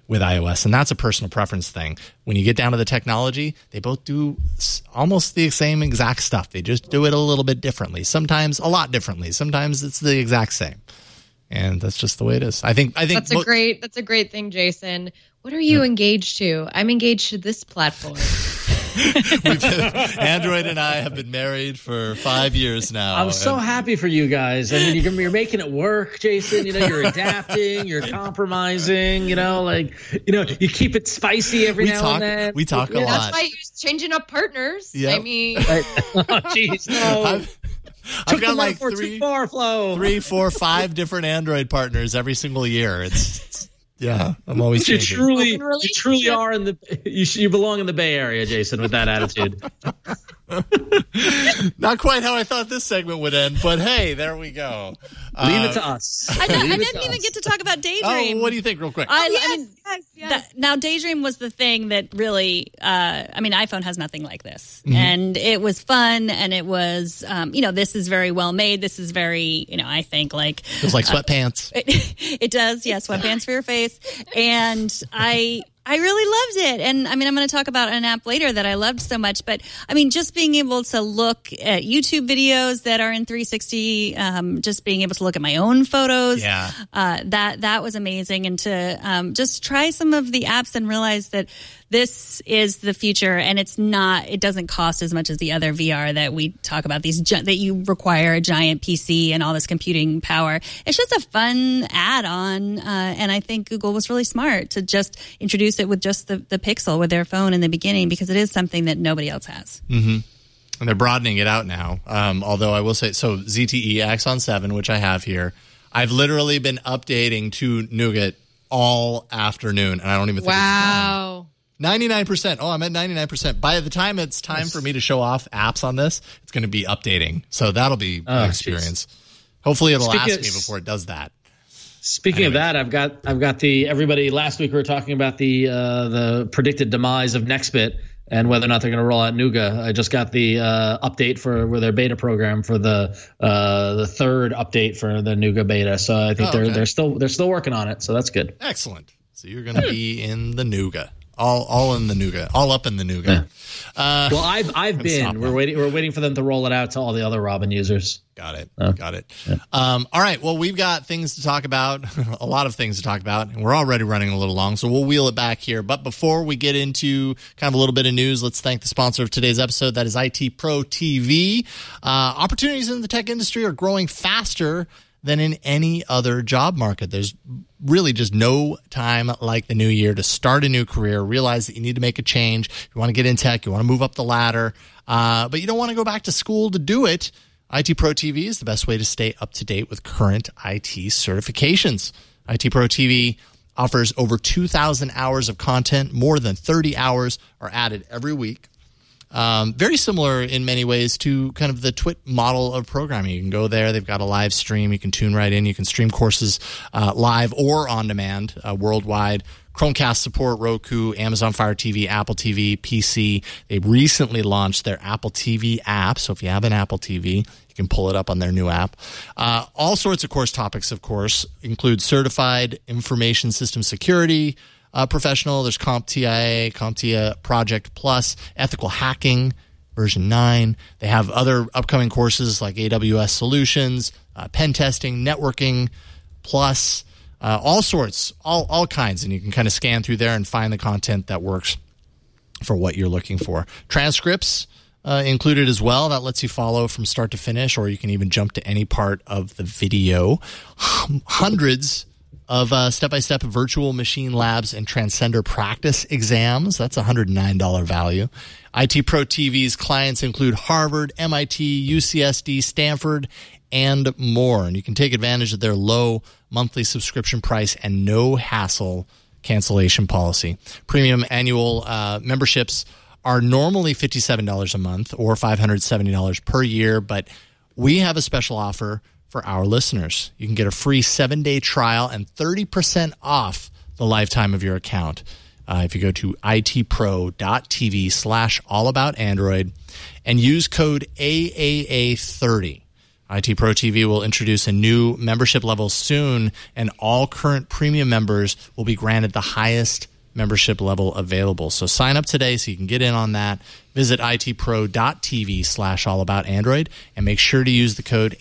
with iOS, and that's a personal preference thing. When you get down to the technology, they both do almost the same exact stuff. They just do it a little bit differently. Sometimes a lot differently. Sometimes it's the exact same, and that's just the way it is. I think that's a great thing, Jason. What are you engaged to? I'm engaged to this platform. Android and I have been married for 5 years now. I'm so happy for you guys. I mean, you're making it work, Jason. You're adapting, you're compromising. You keep it spicy every now and then. We talk a lot. That's why you're changing up partners. Yep. I mean, jeez, no. I've got like 3, 4, 5 different Android partners every single year. It's yeah, I'm always changing. You truly are you belong in the Bay Area, Jason, with that attitude. Not quite how I thought this segment would end, but hey, there we go. Leave it to us. I didn't even get to talk about Daydream. Oh, what do you think, real quick? Yes. Now, Daydream was the thing that really, iPhone has nothing like this. Mm-hmm. And it was fun, and it was, this is very well made. This is very, I think like... It was like sweatpants. It does, yeah, sweatpants for your face. And I really loved it. And I'm going to talk about an app later that I loved so much. But just being able to look at YouTube videos that are in 360, just being able to look at my own photos, that was amazing. And to just try some of the apps and realize that this is the future, and it doesn't cost as much as the other VR that we talk about, that you require a giant PC and all this computing power. It's just a fun add-on, and I think Google was really smart to just introduce it with just the Pixel with their phone in the beginning, because it is something that nobody else has. Mm-hmm. And they're broadening it out now, although I will say, so ZTE Axon 7, which I have here, I've literally been updating to Nougat all afternoon, and I don't even think it's done. 99%. Oh, I'm at 99%. By the time it's time for me to show off apps on this, it's going to be updating. So that'll be an experience. Geez. Hopefully it'll last me before it does that. Speaking of that, I've got everybody. Last week we were talking about the predicted demise of Nextbit and whether or not they're going to roll out Nougat. I just got the update for their beta program for the third update for the Nougat beta. So I think they're still working on it. So that's good. Excellent. So you're going to be in the Nougat. All in the Nougat, all up in the Nougat. Yeah. Well, I've been. We're waiting for them to roll it out to all the other Robin users. Got it. Yeah. All right. Well, we've got things to talk about, a lot of things to talk about, and we're already running a little long, so we'll wheel it back here. But before we get into kind of a little bit of news, let's thank the sponsor of today's episode. That is IT Pro TV. Opportunities in the tech industry are growing faster than in any other job market. There's really just no time like the new year to start a new career, realize that you need to make a change. You want to get in tech, you want to move up the ladder, but you don't want to go back to school to do it. IT Pro TV is the best way to stay up to date with current IT certifications. IT Pro TV offers over 2,000 hours of content. More than 30 hours are added every week. Very similar in many ways to kind of the TWiT model of programming. You can go there. They've got a live stream. You can tune right in. You can stream courses live or on demand worldwide. Chromecast support, Roku, Amazon Fire TV, Apple TV, PC. They recently launched their Apple TV app. So if you have an Apple TV, you can pull it up on their new app. All sorts of course topics, of course, include certified information system security professional. There's CompTIA Project Plus, ethical hacking, version 9. They have other upcoming courses like AWS Solutions, pen testing, networking, plus all sorts, all kinds. And you can kind of scan through there and find the content that works for what you're looking for. Transcripts included as well. That lets you follow from start to finish, or you can even jump to any part of the video. Hundreds of step-by-step virtual machine labs and Transcender practice exams. That's a $109 value. IT Pro TV's clients include Harvard, MIT, UCSD, Stanford, and more. And you can take advantage of their low monthly subscription price and no hassle cancellation policy. Premium annual memberships are normally $57 a month or $570 per year, but we have a special offer for our listeners. You can get a free 7-day trial and 30% off the lifetime of your account. If you go to itpro.tv/allaboutandroid and use code AAA30 IT Pro TV will introduce a new membership level soon, and all current premium members will be granted the highest membership level available. So sign up today so you can get in on that. Visit itpro.tv/allaboutandroid and make sure to use the code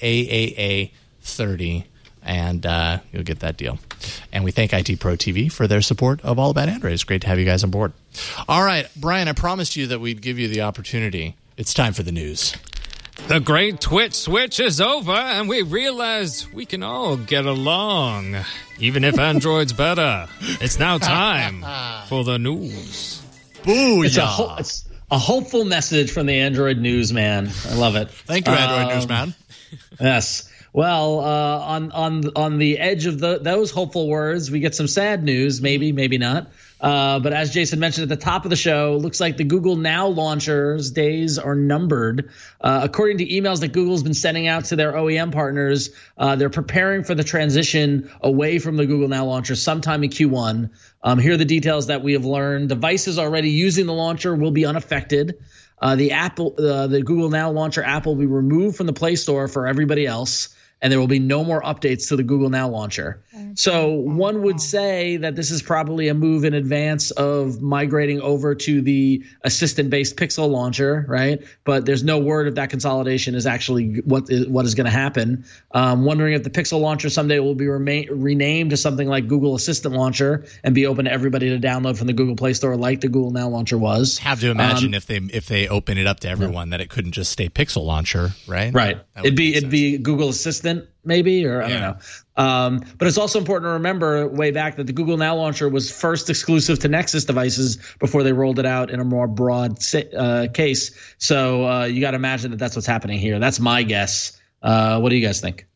AAA30 and you'll get that deal. And we thank IT Pro TV for their support of All About Android. It's great to have you guys on board. All right, Brian, I promised you that we'd give you the opportunity. It's time for the news. The great Twitch switch is over, and we realized we can all get along, even if Android's better. It's now time for the news. Booyah! It's a hopeful message from the Android newsman. I love it. Thank you, Android newsman. Yes. Well, on the edge of those hopeful words, we get some sad news. Maybe, maybe not. But as Jason mentioned at the top of the show, looks like the Google Now launcher's days are numbered. According to emails that Google's been sending out to their OEM partners, they're preparing for the transition away from the Google Now launcher sometime in Q1. Here are the details that we have learned. Devices already using the launcher will be unaffected. The Google Now launcher app will be removed from the Play Store for everybody else, and there will be no more updates to the Google Now launcher. So one would say that this is probably a move in advance of migrating over to the assistant-based Pixel launcher, right? But there's no word if that consolidation is actually what is going to happen. Wondering if the Pixel launcher someday will be renamed to something like Google Assistant Launcher and be open to everybody to download from the Google Play Store like the Google Now launcher was. Have to imagine if they open it up to everyone that it couldn't just stay Pixel Launcher, right? Right. It'd be Google Assistant maybe, or I don't know. But it's also important to remember way back that the Google Now launcher was first exclusive to Nexus devices before they rolled it out in a more broad case. So you got to imagine that that's what's happening here. That's my guess. What do you guys think?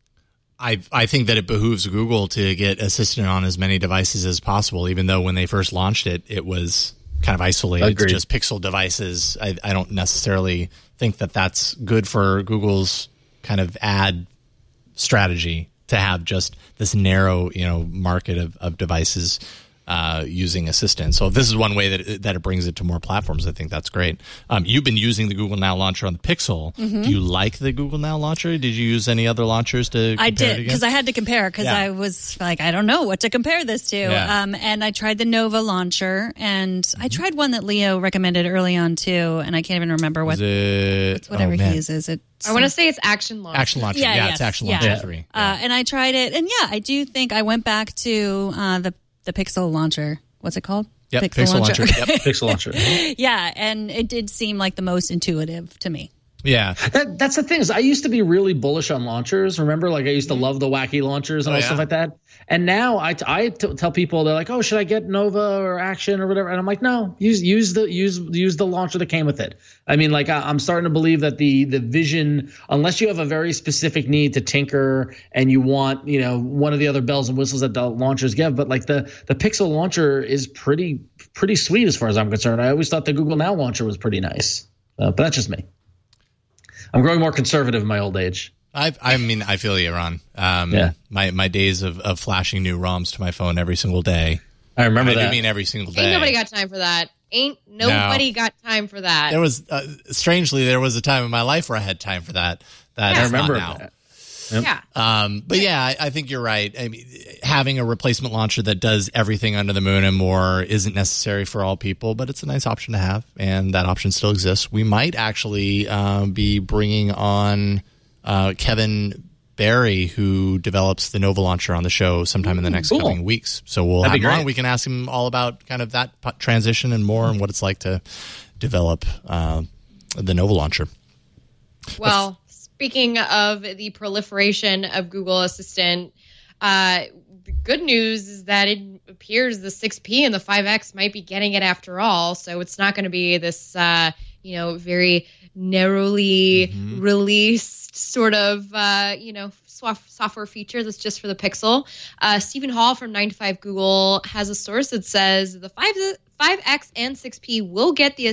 I think that it behooves Google to get Assistant on as many devices as possible, even though when they first launched it, it was kind of isolated to just Pixel devices. I don't necessarily think that that's good for Google's kind of ad strategy to have just this narrow, market of devices using Assistant. So if this is one way that it brings it to more platforms, I think that's great. You've been using the Google Now launcher on the Pixel. Mm-hmm. Do you like the Google Now launcher? Did you use any other launchers to compare I did, because I had to compare, because I was like, I don't know what to compare this to. Yeah. And I tried the Nova launcher, and I tried one that Leo recommended early on too, and I can't even remember what. It's whatever he uses. I want to say it's Action Launcher. Action Launcher, it's Action Launcher 3. And I tried it, and I do think I went back to the Pixel launcher. What's it called? Yep, Pixel launcher. Yep. Pixel launcher. Yeah, and it did seem like the most intuitive to me. Yeah. That's the thing is I used to be really bullish on launchers. Remember, like I used to love the wacky launchers and all stuff like that. And now I tell people, they're like, oh, should I get Nova or Action or whatever? And I'm like, no, use the launcher that came with it. I mean, like I'm starting to believe that the vision, unless you have a very specific need to tinker and you want, one of the other bells and whistles that the launchers give, but like the Pixel launcher is pretty sweet as far as I'm concerned. I always thought the Google Now launcher was pretty nice, but that's just me. I'm growing more conservative in my old age. I mean, I feel you, Ron. My days of flashing new ROMs to my phone every single day. I remember that. I do mean every single day. Ain't nobody got time for that. Got time for that. There was, strangely, there was a time in my life where I had time for that. I remember now. that. Yep. Yeah. But I think you're right. I mean, having a replacement launcher that does everything under the moon and more isn't necessary for all people, but it's a nice option to have, and that option still exists. We might actually be bringing on Kevin Barry, who develops the Nova launcher, on the show sometime in the next coming weeks. So we'll have him on. We can ask him all about kind of that transition and more, and what it's like to develop the Nova launcher. Well, speaking of the proliferation of Google Assistant, the good news is that it appears the 6P and the 5X might be getting it after all. So it's not going to be this, very narrowly released sort of, software feature that's just for the Pixel. Stephen Hall from 9to5 Google has a source that says the 5X and 6P will get the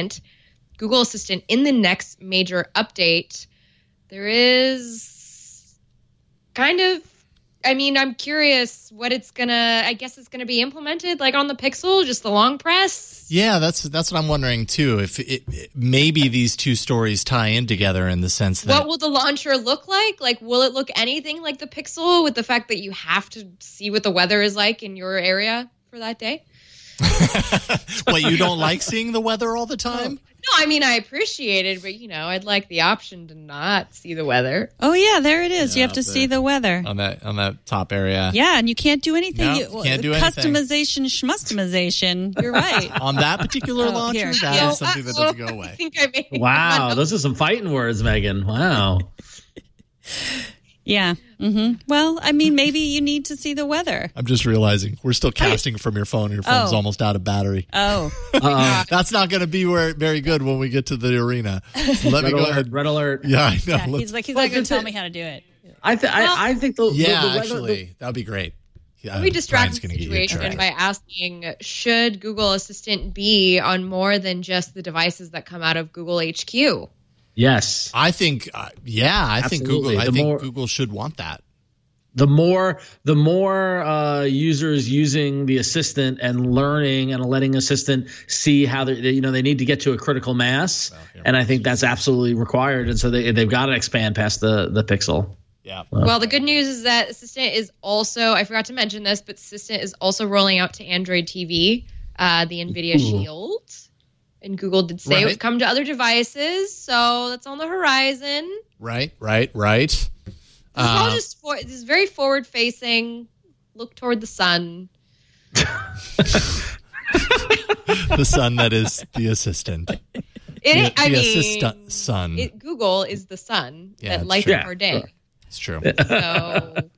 Google Assistant in the next major update. There is kind of I mean, I'm curious what it's gonna. I guess it's gonna be implemented like on the Pixel, just the long press. Yeah, that's what I'm wondering too. If maybe these two stories tie in together in the sense that what will the launcher look like? Like, will it look anything like the Pixel with the fact that you have to see what the weather is like in your area for that day? What, you don't like seeing the weather all the time? No, I mean, I appreciate it, but I'd like the option to not see the weather. Oh yeah, there it is. You have to see the weather on that top area. Yeah, and you can't do anything. No, can't do anything. Customization, schmustomization. You're right. On that particular launcher, that is something that doesn't go away. I think I made Wow, those are some fighting words, Megan. Wow. Yeah. Mm-hmm. Well, I mean, maybe you need to see the weather. I'm just realizing we're still casting from your phone. Your phone's almost out of battery. Oh. That's not going to be very good when we get to the arena. Let me go ahead. Red alert. Yeah, I know. Yeah, he's not going to tell me how to do it. I think the weather, actually, that'd be great. Let me distract the situation by asking, should Google Assistant be on more than just the devices that come out of Google HQ? Yes, I think. I think Google should want that. The more users using the assistant and learning and letting assistant see how they need to get to a critical mass, and I think that's absolutely required. And so they've got to expand past the Pixel. Yeah. Well, the good news is that Assistant is also, I forgot to mention this, but Assistant is also rolling out to Android TV, the NVIDIA Shield. And Google did say it would come to other devices, so that's on the horizon. Right. It's all just this is very forward-facing. Look toward the sun. The sun that is the assistant. Sun. Google is the sun that lights up our day. Sure. It's true. So,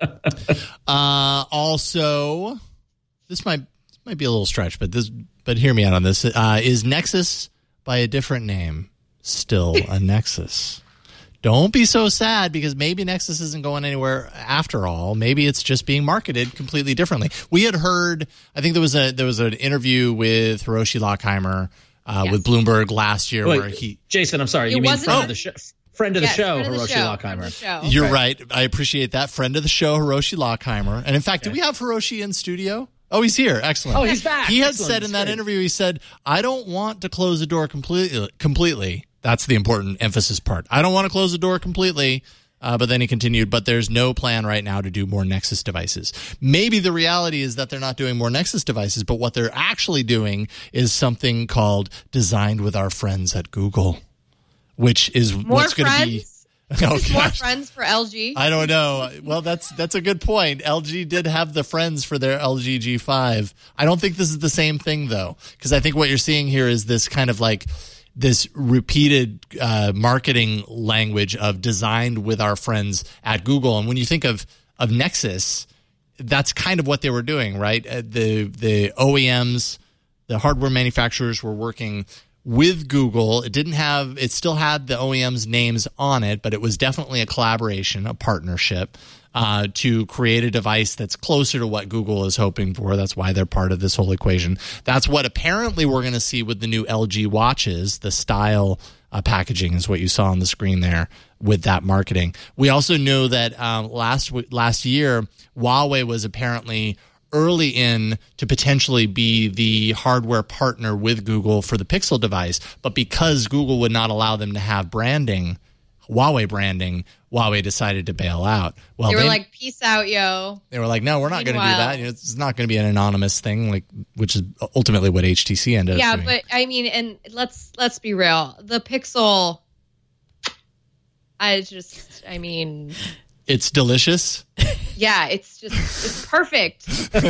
also, this might be a little stretch, but hear me out on this. Is Nexus by a different name still a Nexus? Don't be so sad, because maybe Nexus isn't going anywhere after all. Maybe it's just being marketed completely differently. We had heard, I think there was an interview with Hiroshi Lockheimer with Bloomberg last year. Jason, I'm sorry, you mean friend of the show? Friend of the show, Hiroshi Lockheimer. You're right. I appreciate that. Friend of the show, Hiroshi Lockheimer. And in fact, do we have Hiroshi in studio? Oh, he's here. Excellent. Oh, he's back. He had said in that interview, he said, I don't want to close the door completely. That's the important emphasis part. I don't want to close the door completely. But then he continued, but there's no plan right now to do more Nexus devices. Maybe the reality is that they're not doing more Nexus devices, but what they're actually doing is something called Designed with Our Friends at Google, which is what's going to be. More friends for LG? I don't know. Well, that's a good point. LG did have the friends for their LG G5. I don't think this is the same thing, though, because I think what you're seeing here is this kind of like this repeated marketing language of Designed with Our Friends at Google. And when you think of Nexus, that's kind of what they were doing, right? The OEMs, the hardware manufacturers were working with Google. It still had the OEM's names on it, but it was definitely a collaboration, a partnership to create a device that's closer to what Google is hoping for. That's why they're part of this whole equation. That's what apparently we're going to see with the new LG watches. The style packaging is what you saw on the screen there with that marketing. We also know that last year, Huawei was apparently early in to potentially be the hardware partner with Google for the Pixel device, but because Google would not allow them to have branding, Huawei branding, Huawei decided to bail out. Well, they were like, peace out, yo. They were like, no, we're not going to do that. It's not going to be an anonymous thing, which is ultimately what HTC ended up doing. Yeah, but I mean, and let's be real. The Pixel, it's delicious. Yeah, it's perfect.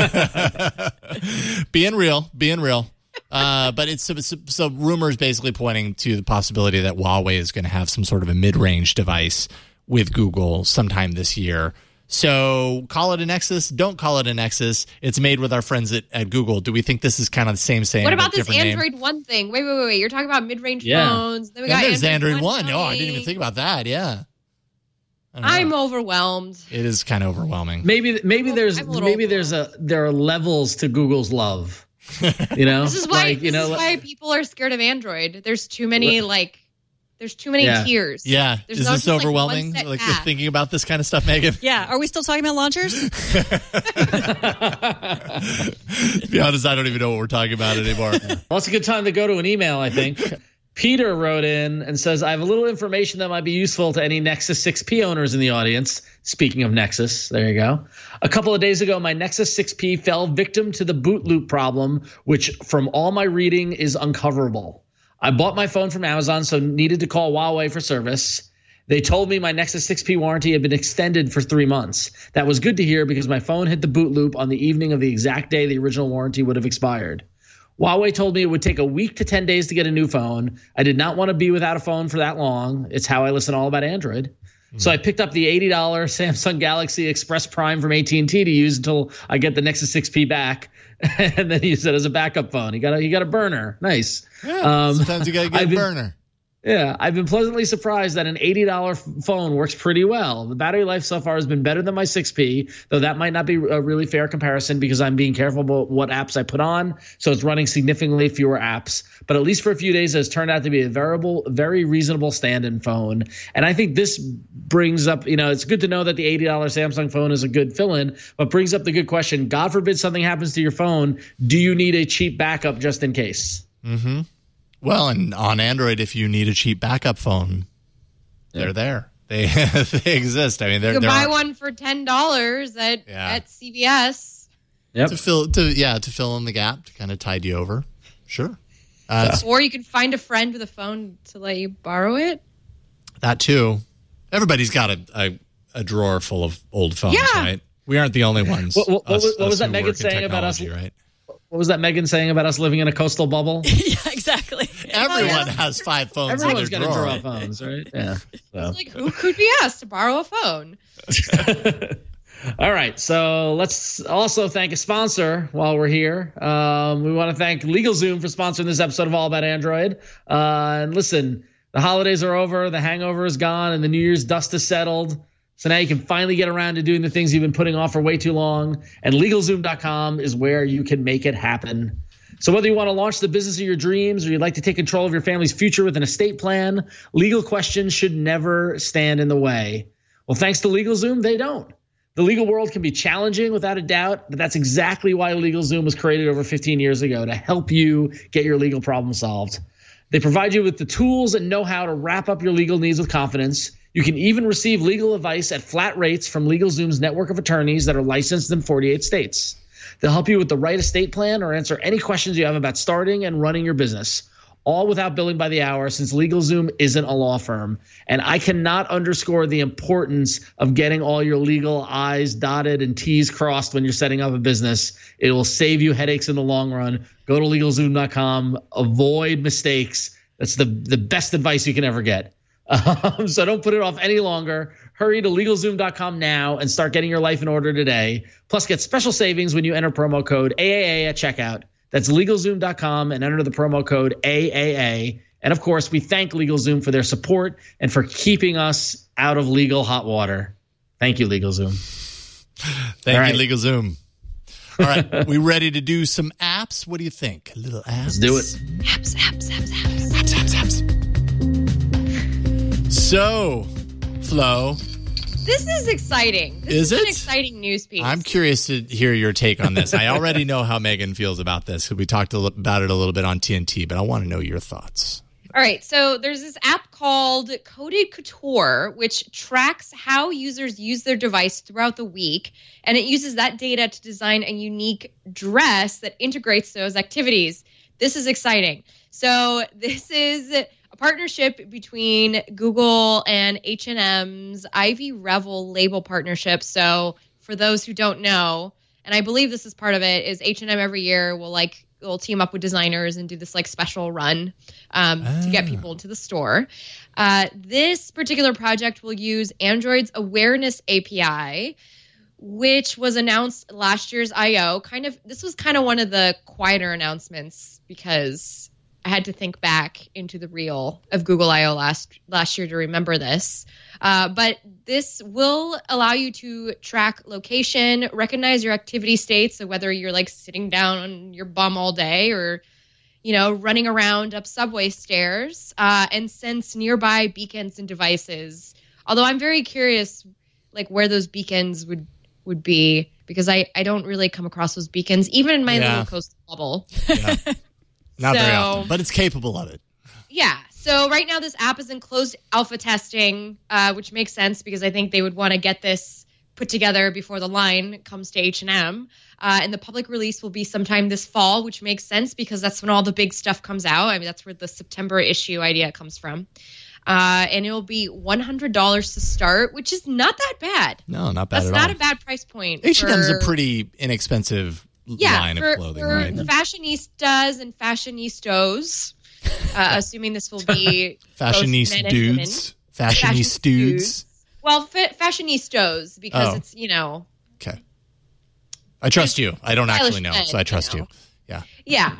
Being real. But so rumors basically pointing to the possibility that Huawei is going to have some sort of a mid-range device with Google sometime this year. So call it a Nexus. Don't call it a Nexus. It's made with our friends at Google. Do we think this is kind of the same? What about this Android One thing? Wait. You're talking about mid-range phones. Then we got there's Android One. Oh, I didn't even think about that. Yeah. I'm overwhelmed. It is kind of overwhelming. Maybe there are levels to Google's love. You know, this is why why people are scared of Android. There's too many There's too many tiers. Yeah. There's Is no this just, overwhelming? like, one set You're pack. thinking about this kind of stuff, Megan? Yeah. Are we still talking about launchers? To be honest, I don't even know what we're talking about anymore. Well, it's a good time to go to an email, I think. Peter wrote in and says, I have a little information that might be useful to any Nexus 6P owners in the audience. Speaking of Nexus, there you go. A couple of days ago, my Nexus 6P fell victim to the boot loop problem, which from all my reading is uncoverable. I bought my phone from Amazon, so needed to call Huawei for service. They told me my Nexus 6P warranty had been extended for 3 months. That was good to hear because my phone hit the boot loop on the evening of the exact day the original warranty would have expired. Huawei told me it would take a week to 10 days to get a new phone. I did not want to be without a phone for that long. It's how I listen all about Android. So I picked up the $80 Samsung Galaxy Express Prime from AT&T to use until I get the Nexus 6P back, and then use it as a backup phone. You got a burner. Nice. Yeah, sometimes you got to get a burner. Yeah, I've been pleasantly surprised that an $80 phone works pretty well. The battery life so far has been better than my 6P, though that might not be a really fair comparison because I'm being careful about what apps I put on, so it's running significantly fewer apps. But at least for a few days, it has turned out to be a very reasonable stand-in phone. And I think this brings up, it's good to know that the $80 Samsung phone is a good fill-in, but brings up the good question, God forbid something happens to your phone, do you need a cheap backup just in case? Mm-hmm. Well, and on Android, if you need a cheap backup phone, they're there. They exist. I mean, you can buy one for $10 at CVS. Yep. To fill in the gap, to kind of tide you over. Sure. Or you could find a friend with a phone to let you borrow it. That too. Everybody's got a drawer full of old phones, right? We aren't the only ones. What was that Megan saying about us? Right? What was that Megan saying about us living in a coastal bubble? Yeah, exactly. Everyone has 5 phones Everyone's in their got drawer. a drawer of phones, right? Yeah. So. It's like, who could be asked to borrow a phone? All right. So let's also thank a sponsor while we're here. We want to thank LegalZoom for sponsoring this episode of All About Android. And listen, the holidays are over, the hangover is gone, and the New Year's dust is settled. So now you can finally get around to doing the things you've been putting off for way too long. And LegalZoom.com is where you can make it happen. So whether you want to launch the business of your dreams or you'd like to take control of your family's future with an estate plan, legal questions should never stand in the way. Well, thanks to LegalZoom, they don't. The legal world can be challenging without a doubt, but that's exactly why LegalZoom was created over 15 years ago, to help you get your legal problem solved. They provide you with the tools and know-how to wrap up your legal needs with confidence. You can even receive legal advice at flat rates from LegalZoom's network of attorneys that are licensed in 48 states. They'll help you with the right estate plan or answer any questions you have about starting and running your business, all without billing by the hour, since LegalZoom isn't a law firm. And I cannot underscore the importance of getting all your legal I's dotted and T's crossed when you're setting up a business. It will save you headaches in the long run. Go to LegalZoom.com. Avoid mistakes. That's the best advice you can ever get. So don't put it off any longer. Hurry to LegalZoom.com now and start getting your life in order today. Plus, get special savings when you enter promo code AAA at checkout. That's LegalZoom.com and enter the promo code AAA. And, of course, we thank LegalZoom for their support and for keeping us out of legal hot water. Thank you, LegalZoom. Thank you, LegalZoom. All right, we ready to do some apps? What do you think? A little apps? Let's do it. Apps. So, Flo. This is exciting. This is an exciting news piece. I'm curious to hear your take on this. I already know how Megan feels about this because we talked about it a little bit on TNT, but I want to know your thoughts. All right, so there's this app called Coded Couture, which tracks how users use their device throughout the week, and it uses that data to design a unique dress that integrates those activities. This is exciting. So this is a partnership between Google and H&M's Ivy Revel label partnership. So for those who don't know, and I believe this is part of it, is H&M every year will team up with designers and do this special run to get people into the store. This particular project will use Android's Awareness API, which was announced last year's I.O. This was kind of one of the quieter announcements because I had to think back into the reel of Google I.O. last year to remember this. But this will allow you to track location, recognize your activity states, so whether you're sitting down on your bum all day or running around up subway stairs and sense nearby beacons and devices. Although I'm very curious, like where those beacons would be, because I don't really come across those beacons, even in my little coastal bubble. Yeah. Not very often, but it's capable of it. Yeah. So right now this app is in closed alpha testing, which makes sense because I think they would want to get this put together before the line comes to H&M. And the public release will be sometime this fall, which makes sense because that's when all the big stuff comes out. I mean, that's where the September issue idea comes from. And it will be $100 to start, which is not that bad. No, not bad at all. That's not a bad price point. H&M's a pretty inexpensive line of clothing, right? Fashionistas and fashionistas, assuming this will be fashionista dudes. Fashionista dudes. Well, fashionistas, because it's, Okay. I trust you. I don't actually know, so I trust you. Yeah. Yeah.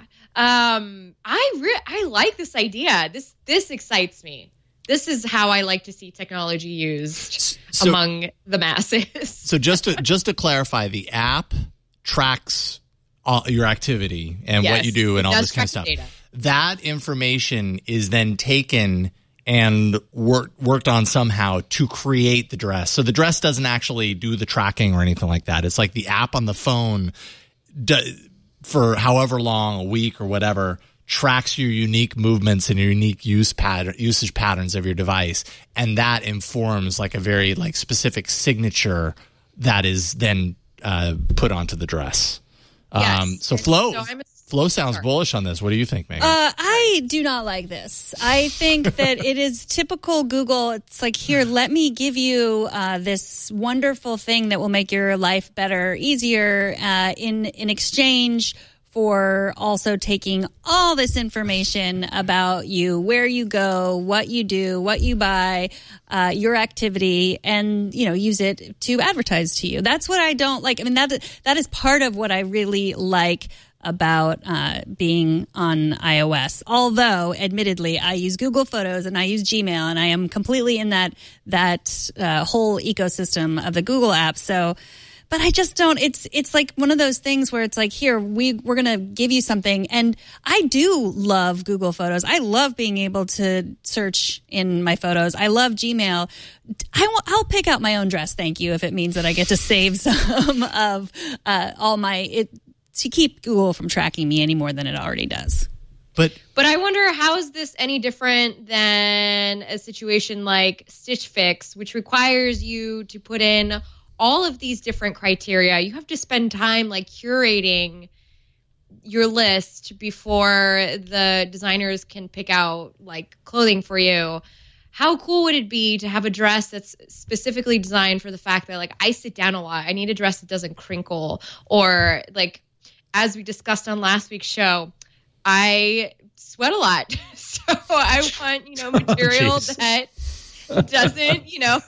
I like this idea. This excites me. This is how I like to see technology used among the masses. So just to clarify, the app tracks your activity and what you do and all this kind of stuff. Data. That information is then taken and worked on somehow to create the dress. So the dress doesn't actually do the tracking or anything like that. It's like the app on the phone for however long, a week or whatever, tracks your unique movements and your unique usage patterns of your device, and that informs like a very like specific signature that is then put onto the dress. Yes. So Flo sounds bullish on this. What do you think, Megan? I do not like this. I think that it is typical Google. It's like, here, let me give you this wonderful thing that will make your life better, easier, in exchange for also taking all this information about you, where you go, what you do, what you buy, your activity, and, use it to advertise to you. That's what I don't like. I mean, that is part of what I really like about being on iOS. Although, admittedly, I use Google Photos and I use Gmail, and I am completely in that whole ecosystem of the Google app. So, but I just don't. It's like one of those things where it's like, here, we're going to give you something. And I do love Google Photos. I love being able to search in my photos. I love Gmail. I'll pick out my own dress, thank you, if it means that I get to save some of all my to keep Google from tracking me any more than it already does. But I wonder, how is this any different than a situation like Stitch Fix, which requires you to put in all of these different criteria? You have to spend time like curating your list before the designers can pick out like clothing for you. How cool would it be to have a dress that's specifically designed for the fact that like I sit down a lot, I need a dress that doesn't crinkle, or like, as we discussed on last week's show, I sweat a lot. So I want, material that doesn't,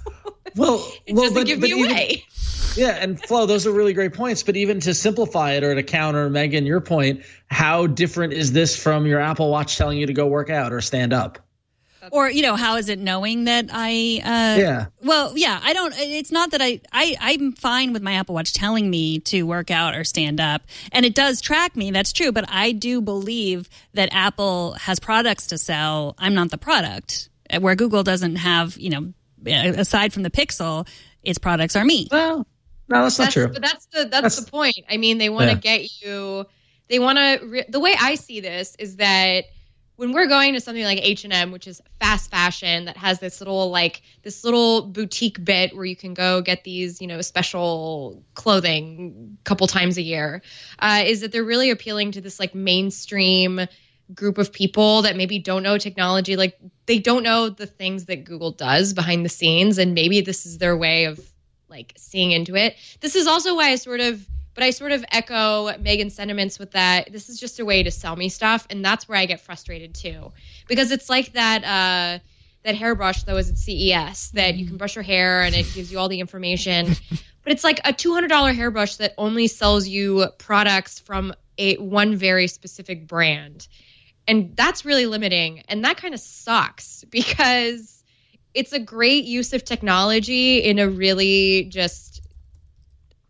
doesn't give me away. Yeah, and Flo, those are really great points. But even to simplify it, or to counter, Megan, your point, how different is this from your Apple Watch telling you to go work out or stand up? Or, how is it knowing that Well, yeah, I don't, it's not that I'm fine with my Apple Watch telling me to work out or stand up. And it does track me, that's true. But I do believe that Apple has products to sell. I'm not the product. Where Google doesn't have, aside from the Pixel, its products are me. Well, no, that's not true. But that's the point. I mean, they want to get you, they want to, the way I see this is that when we're going to something like H&M, which is fast fashion, that has this little boutique bit where you can go get these, special clothing a couple times a year, is that they're really appealing to this like mainstream group of people that maybe don't know technology. Like they don't know the things that Google does behind the scenes. And maybe this is their way of like seeing into it. This is also why I sort of echo Megan's sentiments with that. This is just a way to sell me stuff. And that's where I get frustrated too, because it's like that hairbrush that was at CES that you can brush your hair and it gives you all the information, but it's like a $200 hairbrush that only sells you products from one very specific brand. And that's really limiting. And that kind of sucks because it's a great use of technology in a really just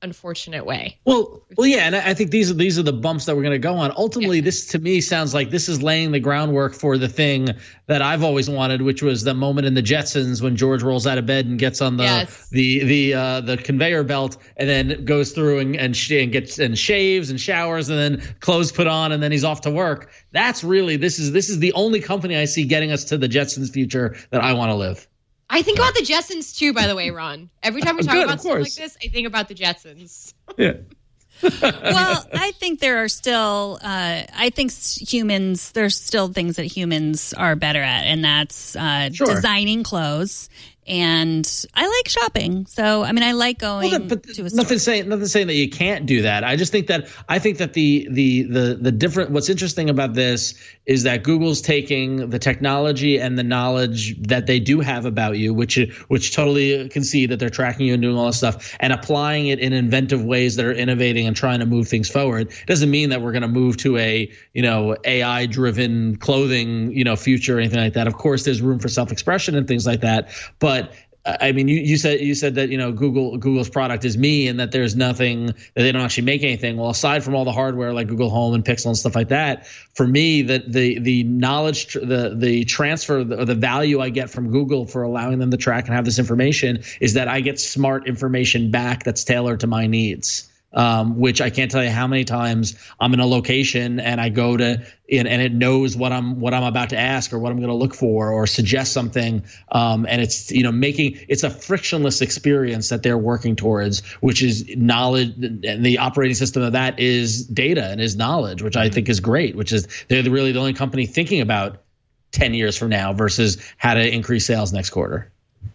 unfortunate way. Well, yeah, and I think these are the bumps that we're going to go on. Ultimately, this to me sounds like this is laying the groundwork for the thing that I've always wanted, which was the moment in the Jetsons when George rolls out of bed and gets on the conveyor belt and then goes through and shaves and showers and then clothes put on and then he's off to work. That's really this is the only company I see getting us to the Jetsons future that I want to live. I think about the Jetsons too, by the way, Ron. Every time we talk about stuff like this, I think about the Jetsons. Yeah. Well, I think there are still, there's still things that humans are better at, and that's designing clothes. And I like shopping, so I mean, I like going to a store. Nothing saying that you can't do that. I think that the different. What's interesting about this is that Google's taking the technology and the knowledge that they do have about you, which totally concede that they're tracking you and doing all this stuff, and applying it in inventive ways that are innovating and trying to move things forward. It doesn't mean that we're going to move to a AI driven clothing future or anything like that. Of course, there's room for self-expression and things like that, but I mean, you said that Google's product is me and that there's nothing that they don't actually make anything. Well, aside from all the hardware like Google Home and Pixel and stuff like that, for me, the knowledge, the transfer, or the value I get from Google for allowing them to track and have this information is that I get smart information back that's tailored to my needs. Which I can't tell you how many times I'm in a location and I go to and it knows what I'm about to ask or what I'm going to look for or suggest something. And it's it's a frictionless experience that they're working towards, which is knowledge, and the operating system of that is data and is knowledge, which I think is great. Which is they're really the only company thinking about 10 years from now versus how to increase sales next quarter.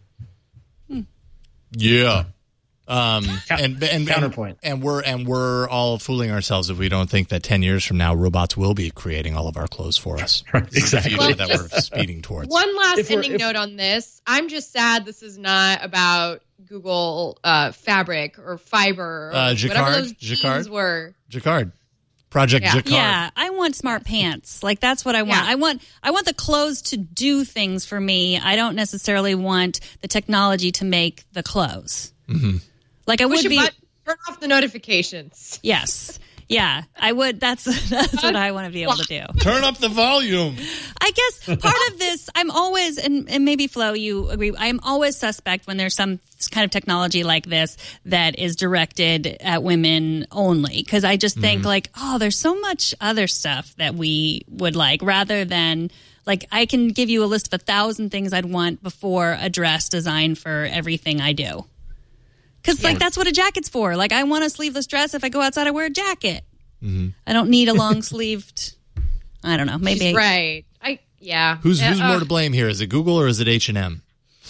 Yeah. Counterpoint. And we're all fooling ourselves if we don't think that 10 years from now robots will be creating all of our clothes for us. Right, exactly. Well, that we're speeding towards. One last ending note on this. I'm just sad this is not about Google Fabric or Fiber or whatever those jeans were. Jacquard. Project Jacquard. Yeah, I want smart pants. Like that's what I want. I want the clothes to do things for me. I don't necessarily want the technology to make the clothes. Mm-hmm. Like I would be turn off the notifications. Yes. Yeah, I would. That's what I want to be able to do. Turn up the volume. I guess part of this, I'm always, and maybe Flo, you agree, I'm always suspect when there's some kind of technology like this that is directed at women only. Because I just think there's so much other stuff that we would like rather than, like, I can give you a list of 1,000 things I'd want before a dress designed for everything I do. Because, that's what a jacket's for. Like, I want a sleeveless dress. If I go outside, I wear a jacket. Mm-hmm. I don't need a long-sleeved, I don't know, maybe. She's right. Who's more to blame here? Is it Google or is it H&M?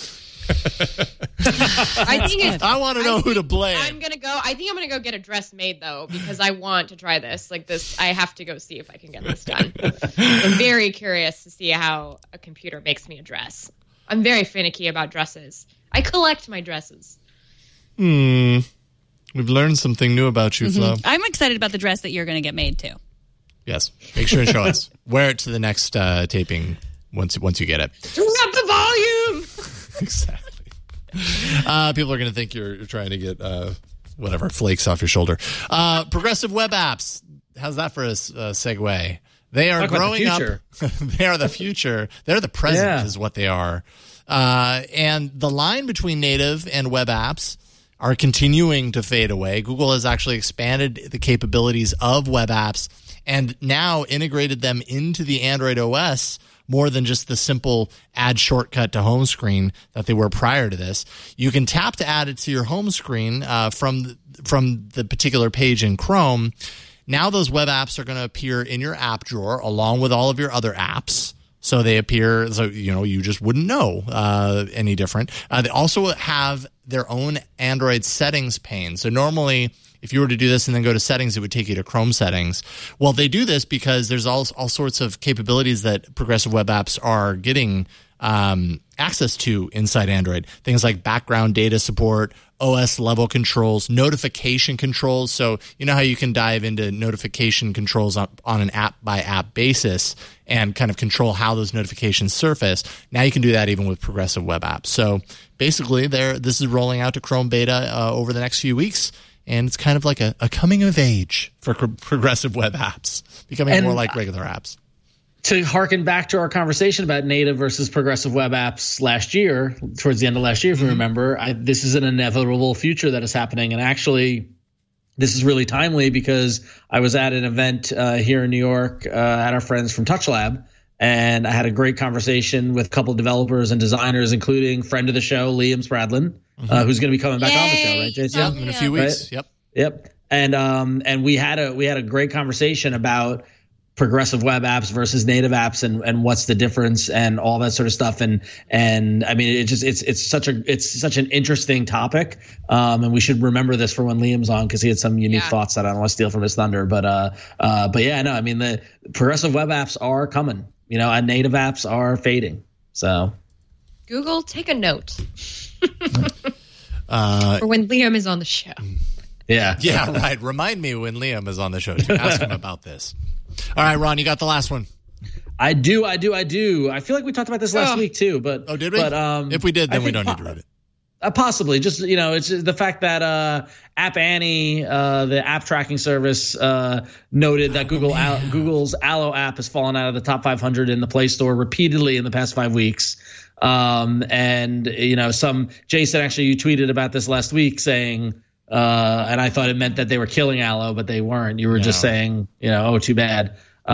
I want to know who to blame. I think I'm gonna go get a dress made though, because I want to try this. Like this, I have to go see if I can get this done. I'm very curious to see how a computer makes me a dress. I'm very finicky about dresses. I collect my dresses. We've learned something new about you, Flo. I'm excited about the dress that you're going to get made too. Yes, make sure and show us. Wear it to the next taping once you get it. Turn up the volume. Exactly. People are going to think you're trying to get flakes off your shoulder. Progressive web apps. How's that for a segue? They are growing up. They are the future. They're the present, is what they are. And the line between native and web apps are continuing to fade away. Google has actually expanded the capabilities of web apps and now integrated them into the Android OS more than just the simple add shortcut to home screen that they were prior to this. You can tap to add it to your home screen from the particular page in Chrome. Now those web apps are going to appear in your app drawer along with all of your other apps. So they appear, you just wouldn't know any different. They also have their own Android settings pane. So normally, if you were to do this and then go to settings, it would take you to Chrome settings. Well, they do this because there's all sorts of capabilities that progressive web apps are getting access to inside Android. Things like background data support, OS level controls, notification controls. So you know how you can dive into notification controls on an app by app basis and kind of control how those notifications surface. Now you can do that even with progressive web apps. So basically this is rolling out to Chrome beta over the next few weeks. and it's kind of like a coming of age for progressive web apps, becoming more like regular apps. To harken back to our conversation about native versus progressive web apps last year, towards the end of last year, if you remember, this is an inevitable future that is happening. And actually, this is really timely because I was at an event here in New York at our friends from TouchLab, and I had a great conversation with a couple of developers and designers, including friend of the show, Liam Spradlin, who's going to be coming back on the show, right, Jason? Yeah, in a few weeks. Right? Yep. And we had a great conversation about progressive web apps versus native apps and what's the difference and all that sort of stuff. And I mean, it's such an interesting topic. And we should remember this for when Liam's on, because he had some unique thoughts that I don't want to steal from his thunder. But yeah, no, I mean, the progressive web apps are coming, and native apps are fading. So Google, take a note. For when Liam is on the show. Yeah, right. Remind me when Liam is on the show to ask him about this. All right, Ron, you got the last one. I do. I feel like we talked about this last week too, but did we? But if we did, then we don't need to read it. Possibly, just it's the fact that App Annie, the app tracking service, noted that Google's Allo app has fallen out of the top 500 in the Play Store repeatedly in the past 5 weeks. And Jason, actually, you tweeted about this last week saying. And I thought it meant that they were killing Allo, but they weren't. You were just saying, oh, too bad.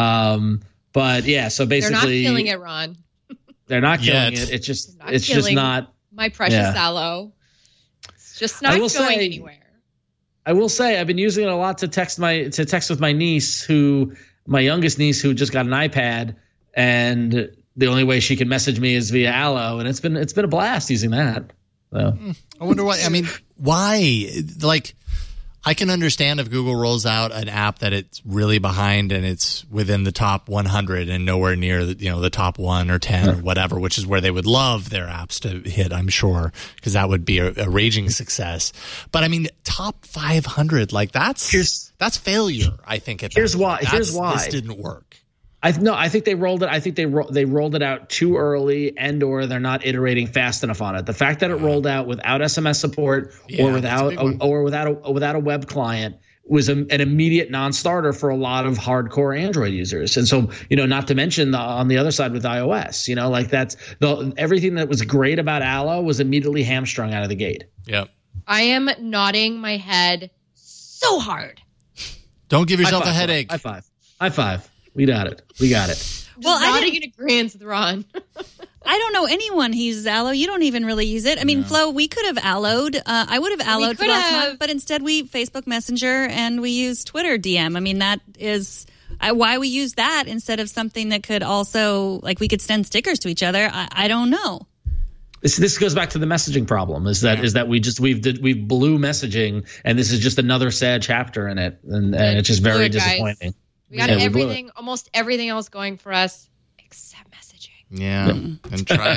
But yeah, so basically, they're not killing it, Ron. They're not killing it. It's just not my precious Allo. It's just not going anywhere. I will say I've been using it a lot to text with my niece, my youngest niece, who just got an iPad, and the only way she can message me is via Allo, and it's been a blast using that. So. I wonder why. I mean, why? Like, I can understand if Google rolls out an app that it's really behind and it's within the top 100 and nowhere near the top 1 or 10 or whatever, which is where they would love their apps to hit, I'm sure, because that would be a raging success. But I mean, top 500, like that's failure. I think. Here's why. This didn't work. I think they rolled it. I think they rolled it out too early, or they're not iterating fast enough on it. The fact that it rolled out without SMS support or without a web client was an immediate non-starter for a lot of hardcore Android users. And so, not to mention on the other side with iOS, that's everything that was great about Allo was immediately hamstrung out of the gate. Yep. I am nodding my head so hard. Don't give yourself a headache. High five. We got it. Well, nodding in agreement with Ron. I don't know anyone who uses Allo. You don't even really use it. I mean, Flo, we could have Allo'd. I would have Allo'd for last month, but instead we Facebook Messenger and we use Twitter DM. I mean, that is why we use that instead of something that could also, like, we could send stickers to each other. I don't know. This goes back to the messaging problem. Is that we've blew messaging, and this is just another sad chapter in it, and it's just very disappointing. We got almost everything else going for us except messaging. Yeah, and try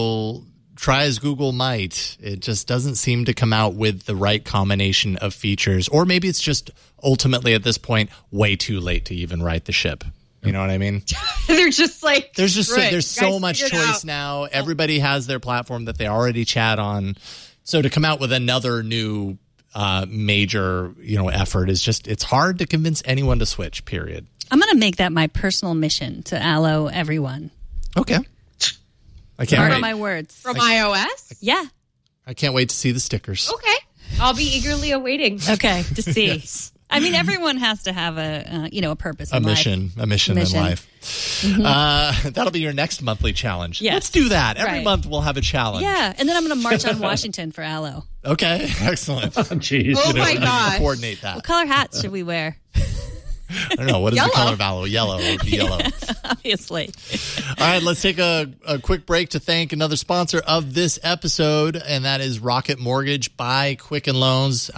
as Google might, it just doesn't seem to come out with the right combination of features. Or maybe it's just ultimately at this point way too late to even right the ship. You know what I mean? They're just like there's so much choice now. Everybody has their platform that they already chat on. So to come out with another new major effort is just, it's hard to convince anyone to switch, period. I'm going to make that my personal mission to Allo everyone. Okay. I can't wait. My words. From iOS? Yeah. I can't wait to see the stickers. Okay. I'll be eagerly awaiting. Okay, to see. Yes. I mean, everyone has to have a purpose in life. A mission in life. Mm-hmm. That'll be your next monthly challenge. Yes. Let's do that. Every month we'll have a challenge. Yeah, and then I'm going to march on Washington for Allo. Okay, excellent. Jeez. Oh my gosh. Coordinate that. What color hats should we wear? I don't know. What is the color of Allo? Yellow. It would be yellow. Obviously. All right, let's take a quick break to thank another sponsor of this episode, and that is Rocket Mortgage by Quicken Loans.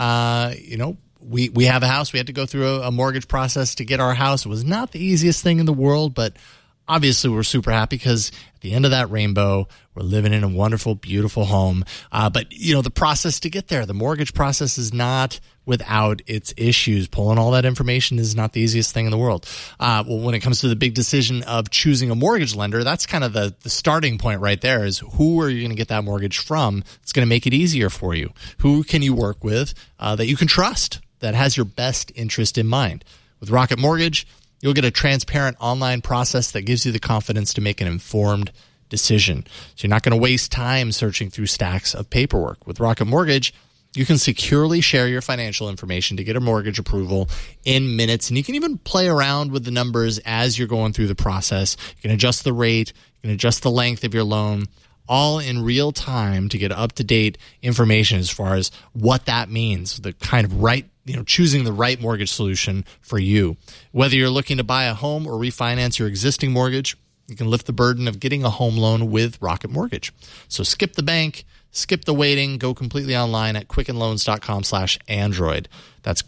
We have a house. We had to go through a mortgage process to get our house. It was not the easiest thing in the world, but obviously we're super happy because at the end of that rainbow, we're living in a wonderful, beautiful home. But, the process to get there, the mortgage process is not without its issues. Pulling all that information is not the easiest thing in the world. When it comes to the big decision of choosing a mortgage lender, that's kind of the starting point right there is who are you going to get that mortgage from? It's going to make it easier for you. Who can you work with that you can trust, that has your best interest in mind? With Rocket Mortgage, you'll get a transparent online process that gives you the confidence to make an informed decision. So you're not going to waste time searching through stacks of paperwork. With Rocket Mortgage, you can securely share your financial information to get a mortgage approval in minutes, and you can even play around with the numbers as you're going through the process. You can adjust the rate, you can adjust the length of your loan, all in real time to get up-to-date information as far as what that means, the kind of right, choosing the right mortgage solution for you. Whether you're looking to buy a home or refinance your existing mortgage, you can lift the burden of getting a home loan with Rocket Mortgage. So skip the bank, skip the waiting, go completely online at quickenloans.com/Android. That's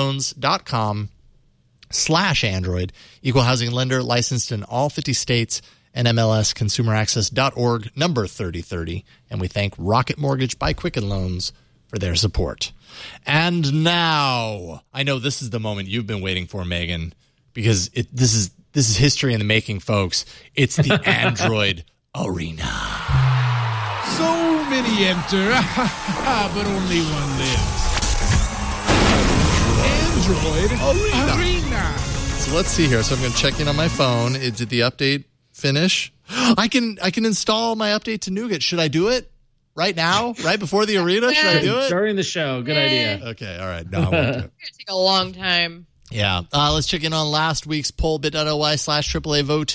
quickenloans.com/Android. Equal housing lender, licensed in all 50 states, NMLSconsumeraccess.org, number 3030. And we thank Rocket Mortgage by Quicken Loans for their support. And now, I know this is the moment you've been waiting for, Megan, because this is history in the making, folks. It's the Android Arena. So many enter, but only one lives. Android Arena. So let's see here. So I'm going to check in on my phone. Did the update finish? I can install my update to Nougat. Should I do it right now? Right before the arena? Should I do it? During the show. Good idea. Okay. All right. No, I won't do it. It's going to take a long time. Yeah. Let's check in on last week's poll, bit.ly/AAA vote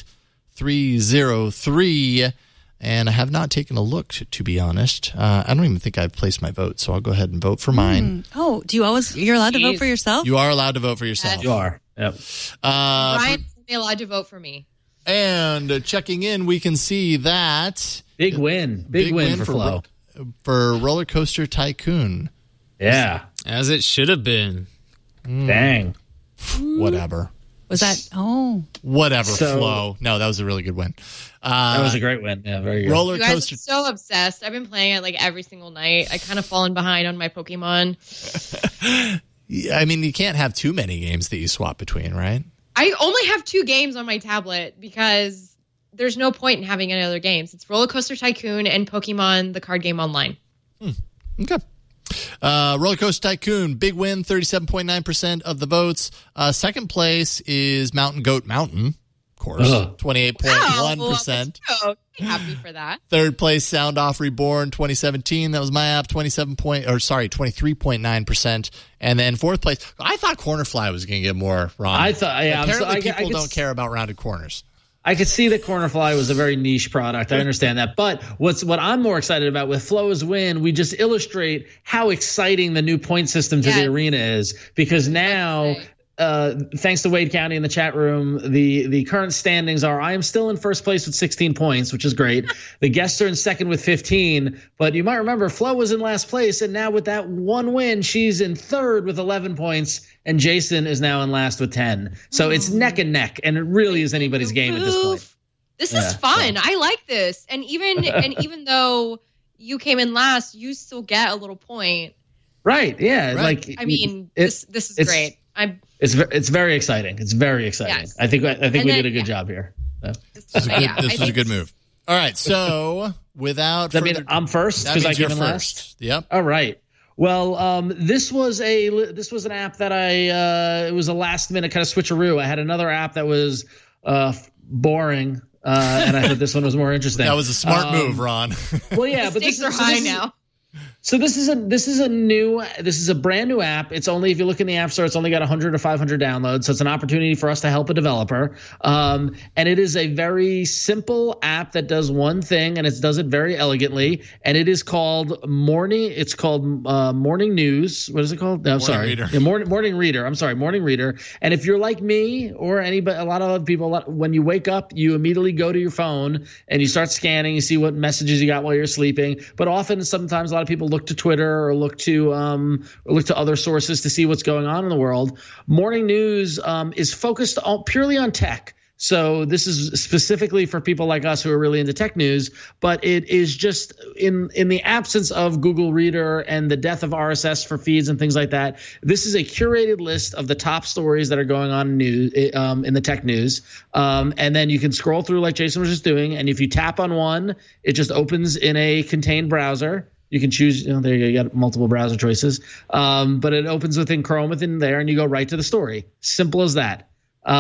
303. And I have not taken a look, to be honest. I don't even think I've placed my vote, so I'll go ahead and vote for mine. Oh, you're allowed to vote for yourself? You are allowed to vote for yourself. You are. Yep. Ryan's only allowed to vote for me. And checking in, we can see that big win for Flo. For Roller Coaster Tycoon. Yeah. As it should have been. Dang. Whatever. Was that? Oh. Whatever, Flo. No, that was a really good win. That was a great win. Yeah, very good. Roller You guys Coaster. are so obsessed. I've been playing it like every single night. I kind of fallen behind on my Pokemon. I mean, you can't have too many games that you swap between, right? I only have 2 games on my tablet because there's no point in having any other games. It's Roller Coaster Tycoon and Pokemon, the card game online. Okay. Roller Coaster Tycoon, big win, 37.9% of the votes. Second place is Mountain Goat Mountain, of course, 28.1%. Oh, happy for that. Third place, Sound Off Reborn 2017. That was my app, 23.9%. And then fourth place, I thought Cornerfly was going to get more, Ron. I thought, yeah. Apparently people don't care about rounded corners. I could see that Cornerfly was a very niche product. I understand that. But what I'm more excited about with Flo's win, we just illustrate how exciting the new point system to the arena is. Because now, thanks to Wade County in the chat room, the current standings are I am still in first place with 16 points, which is great. The guests are in second with 15. But you might remember Flo was in last place. And now with that one win, she's in third with 11 points. And Jason is now in last with 10. So it's neck and neck. And it really is anybody's game at this point. This is fun. So. I like this. And even though you came in last, you still get a little point. Right. Yeah. Right. Like this is great. It's very exciting. It's very exciting. Yes. I think we did a good job here. So. This was a good move. All right. So without I mean, I'm first because I came in last. Yep. All right. Well, this was an app that it was a last minute kind of switcheroo. I had another app that was boring. and I thought this one was more interesting. That was a smart move, Ron. Well, yeah, but this are high now. So this is a brand new app. It's only, if you look in the App Store, it's only got 100 or 500 downloads. So it's an opportunity for us to help a developer. And it is a very simple app that does one thing, and it does it very elegantly. And it is called Morning. It's called Morning News. What is it called? No, sorry, Reader. Yeah, Morning Reader. I'm sorry, Morning Reader. And if you're like me or anybody, a lot of other people, when you wake up, you immediately go to your phone and you start scanning. You see what messages you got while you're sleeping. But often, sometimes a lot of people look to Twitter or look to other sources to see what's going on in the world. Morning News is focused purely on tech. So this is specifically for people like us who are really into tech news, but it is just in the absence of Google Reader and the death of RSS for feeds and things like that. This is a curated list of the top stories that are going on in the tech news. And then you can scroll through like Jason was just doing. And if you tap on one, it just opens in a contained browser. You can choose, there you got multiple browser choices. But it opens within Chrome within there, and you go right to the story. Simple as that.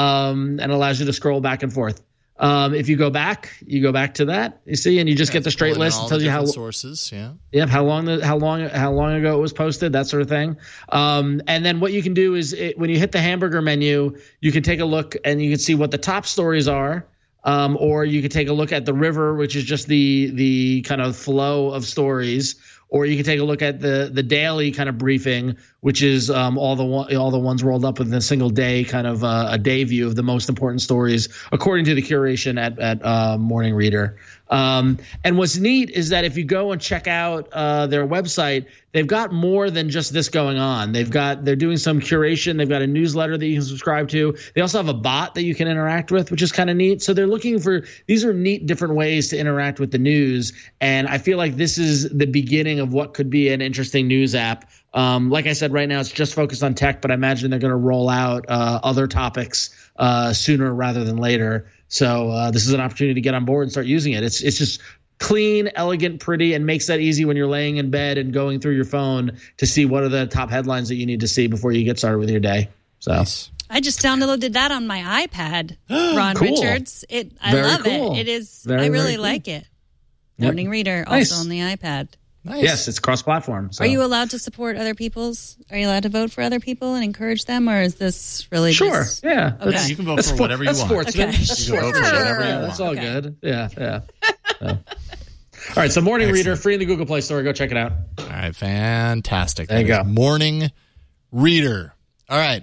And allows you to scroll back and forth. If you go back to that, you see, and you just get the straight list. It tells you how sources, how long ago it was posted, that sort of thing. And then what you can do is when you hit the hamburger menu, you can take a look and you can see what the top stories are. Or you could take a look at the river, which is just the kind of flow of stories, or you can take a look at the daily kind of briefing, which is all the ones rolled up within a single day, kind of a day view of the most important stories according to the curation at Morning Reader. And what's neat is that if you go and check out their website, they've got more than just this going on. They're doing some curation. They've got a newsletter that you can subscribe to. They also have a bot that you can interact with, which is kind of neat. So they're looking for these are neat different ways to interact with the news. And I feel like this is the beginning of what could be an interesting news app. Like I said, right now it's just focused on tech, but I imagine they're going to roll out other topics sooner rather than later. So this is an opportunity to get on board and start using it. It's just clean, elegant, pretty, and makes that easy when you're laying in bed and going through your phone to see what are the top headlines that you need to see before you get started with your day. So nice. I just downloaded that on my iPad, Ron Cool. Richards. I love cool. it. It is. Very, I really very cool. like it. Yep. Morning Reader Nice. also on the iPad. Nice. Yes, it's cross-platform. So. Are you allowed to support other people's? Are you allowed to vote for other people and encourage them, or is this really Sure. just- Yeah. Okay. You can vote for whatever you want. Sportsman. Okay. That's You can vote for sportsman. whatever you want. That's all Okay. good. Yeah. So. All right. So Morning Reader, free in the Google Play Store. Go check it out. All right, fantastic. There you That is go. Morning Reader. All right,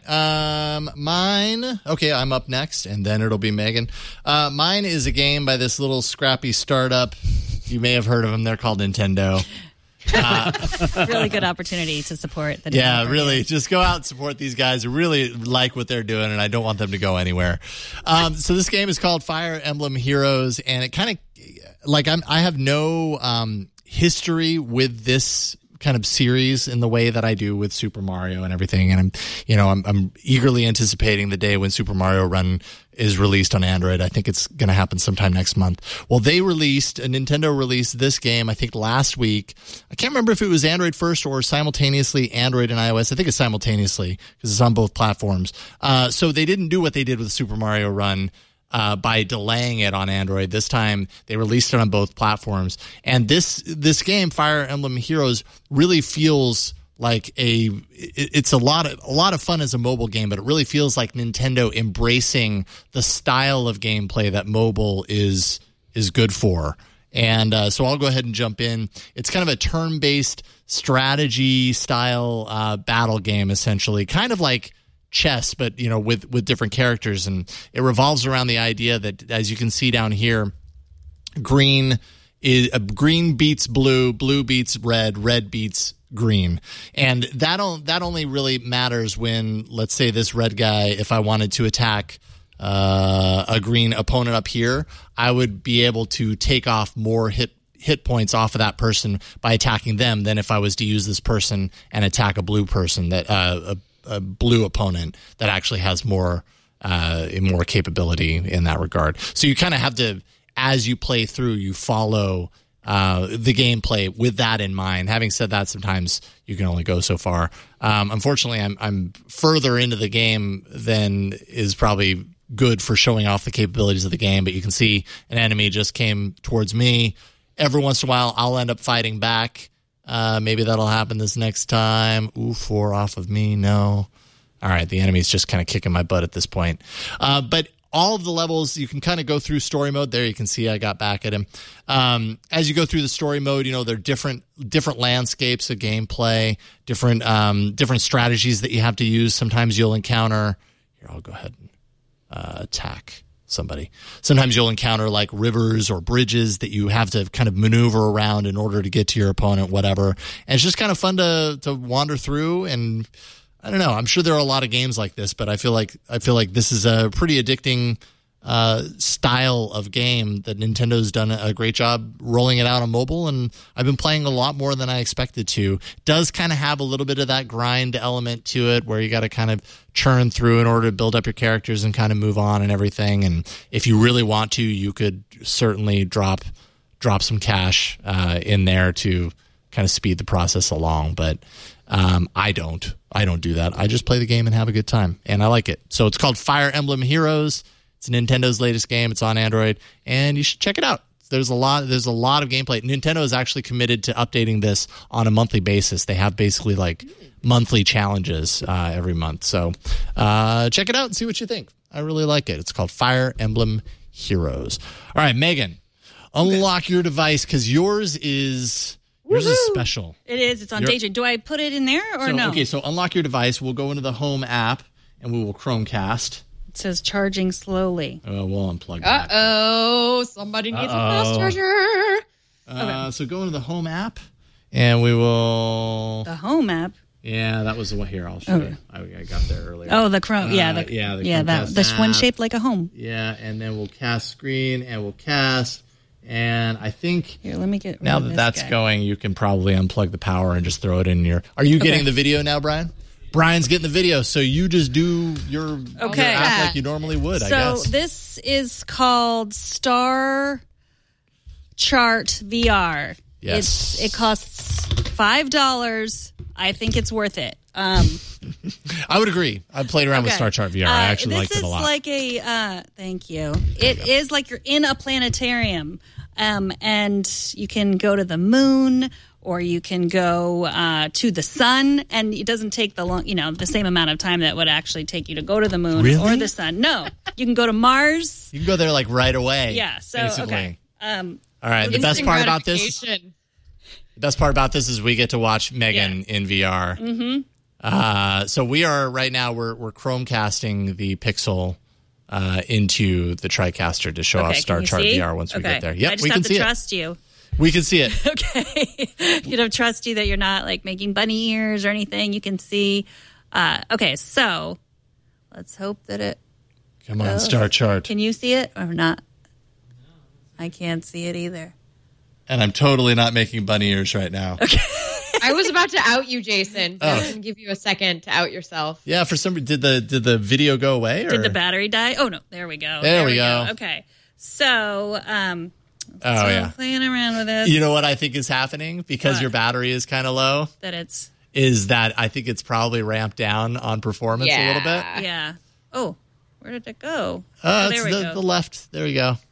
mine. Okay, I'm up next, and then it'll be Megan. Mine is a game by this little scrappy startup. You may have heard of them. They're called Nintendo. really good opportunity to support the Yeah, Nintendo really. games. Just go out and support these guys who really like what they're doing, and I don't want them to go anywhere. So this game is called Fire Emblem Heroes, and it kind of like I have no history with this kind of series in the way that I do with Super Mario and everything, and I'm eagerly anticipating the day when Super Mario Run is released on Android. I think it's going to happen sometime next month. Well, Nintendo released this game, I think last week. I can't remember if it was Android first or simultaneously Android and iOS. I think it's simultaneously because it's on both platforms. So they didn't do what they did with Super Mario Run by delaying it on Android. This time they released it on both platforms. And this game, Fire Emblem Heroes, really feels like it's a lot of fun as a mobile game, but it really feels like Nintendo embracing the style of gameplay that mobile is good for. And so I'll go ahead and jump in. It's kind of a turn-based strategy style battle game, essentially, kind of like chess, but with different characters. And it revolves around the idea that, as you can see down here, green beats blue, blue beats red, red beats green. And that only really matters when, let's say, this red guy, if I wanted to attack a green opponent up here, I would be able to take off more hit points off of that person by attacking them than if I was to use this person and attack a blue person, that a blue opponent that actually has more capability in that regard. So you kind of have to, as you play through, you follow the gameplay with that in mind. Having said that, sometimes you can only go so far. Unfortunately, I'm further into the game than is probably good for showing off the capabilities of the game, but you can see an enemy just came towards me. Every once in a while, I'll end up fighting back. Maybe that'll happen this next time. Ooh, 4 off of me. No. All right, the enemy's just kind of kicking my butt at this point. But all of the levels, you can kind of go through story mode. There you can see I got back at him. As you go through the story mode, there are different landscapes of gameplay, different strategies that you have to use. Sometimes you'll encounter... Here, I'll go ahead and attack somebody. Sometimes you'll encounter like rivers or bridges that you have to kind of maneuver around in order to get to your opponent, whatever. And it's just kind of fun to wander through. And I don't know, I'm sure there are a lot of games like this, but I feel like this is a pretty addicting style of game that Nintendo's done a great job rolling it out on mobile, and I've been playing a lot more than I expected to. Does kind of have a little bit of that grind element to it where you got to kind of churn through in order to build up your characters and kind of move on and everything. And if you really want to, you could certainly drop some cash in there to kind of speed the process along. But I don't do that. I just play the game and have a good time, and I like it. So it's called Fire Emblem Heroes. It's Nintendo's latest game. It's on Android, and you should check it out. There's a lot of gameplay. Nintendo is actually committed to updating this on a monthly basis. They have basically like monthly challenges every month. So check it out and see what you think. I really like it. It's called Fire Emblem Heroes. All right, Megan, unlock your device because yours is special. It is. It's on Daydream. Do I put it in there or no? Okay, so unlock your device. We'll go into the Home app, and we will Chromecast. It says charging slowly. We'll unplug that. Somebody needs a fast charger. So go into the Home app, and we will... The Home app? Yeah, that was the one. Here, I'll show you. I got there earlier. Oh, the Chrome. The Chromecast one app. shaped like a home. Yeah, and then we'll cast screen, and we'll cast... And I think here, let me get now that that's going, you can probably unplug the power and just throw it in your... Are you getting the video now, Brian? Brian's getting the video, so you just do your app like you normally would, I guess. So this is called Star Chart VR. Yes. It costs $5. I think it's worth it. I would agree. I played around with Star Chart VR. I actually liked it a lot. This is like thank you. It is like you're in a planetarium, and you can go to the moon, or you can go to the sun, and it doesn't take the same amount of time that would actually take you to go to the moon or the sun. No, you can go to Mars. You can go there like right away. Yeah. So basically. Okay. All right. The best part about this is we get to watch Megan in VR. Mm-hmm. So we are right now. We're Chromecasting the Pixel into the TriCaster to show off Star Chart VR once we get there. Yep, we can see it. I just have to trust you. We can see it. Okay. You don't trust you that you're not like making bunny ears or anything. You can see. Okay, so let's hope that it. Come on, Star Chart. Can you see it or not? I can't see it either. And I'm totally not making bunny ears right now. Okay. I was about to out you, Jason. I was going to give you a second to out yourself. Yeah, for some reason, did the video go away? Or? Did the battery die? Oh no, there we go. There we go. Okay, so playing around with it. You know what I think is happening because your battery is kind of low. Is that I think it's probably ramped down on performance a little bit. Yeah. Oh, where did it go? There we go. The left. There we go.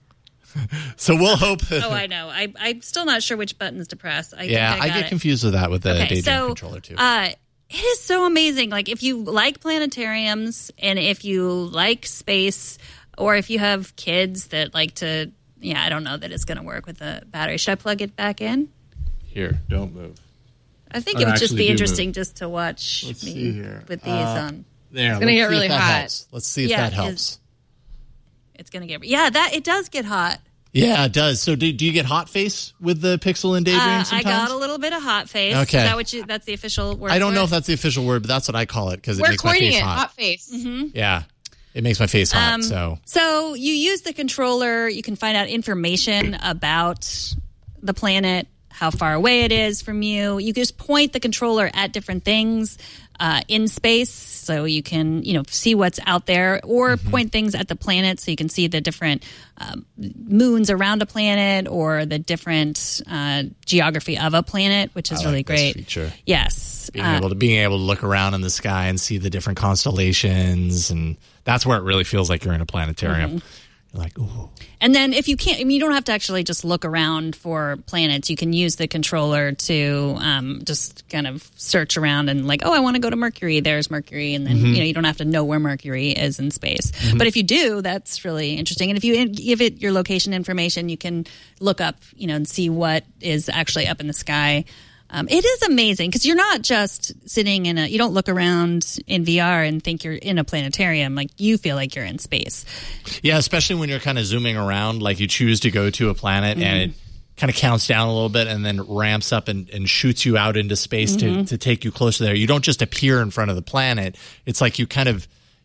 So we'll hope. I know. I'm still not sure which buttons to press. I get confused with that with the Daydream controller too. It is so amazing. Like if you like planetariums and if you like space, or if you have kids that like to, I don't know that it's going to work with the battery. Should I plug it back in? Here, don't move. I think it would just be interesting just to watch me with these on. There, it's going to get really hot. Let's see if that helps. It's going to get... it does get hot. Yeah, it does. So do you get hot face with the Pixel and Daydream sometimes? I got a little bit of hot face. Okay. Is that's the official word? I don't know if that's the official word, but that's what I call it because it makes my face hot. Hot face. Mm-hmm. Yeah. It makes my face hot, So you use the controller. You can find out information about the planet, how far away it is from you. You just point the controller at different things in space, so you can see what's out there, or point things at the planet so you can see the different moons around a planet or the different geography of a planet, which is really great. This feature. Yes, being able to look around in the sky and see the different constellations, and that's where it really feels like you're in a planetarium. Like, ooh. And then if you can't, you don't have to actually just look around for planets. You can use the controller to just kind of search around and like, I want to go to Mercury. There's Mercury. And then, you don't have to know where Mercury is in space. But if you do, that's really interesting. And if you give it your location information, you can look up, and see what is actually up in the sky. It is amazing because you're not just sitting you don't look around in VR and think you're in a planetarium. Like you feel like you're in space. Yeah, especially when you're kind of zooming around, like you choose to go to a planet and it kind of counts down a little bit and then ramps up and shoots you out into space to take you closer there. You don't just appear in front of the planet. It's like you kind of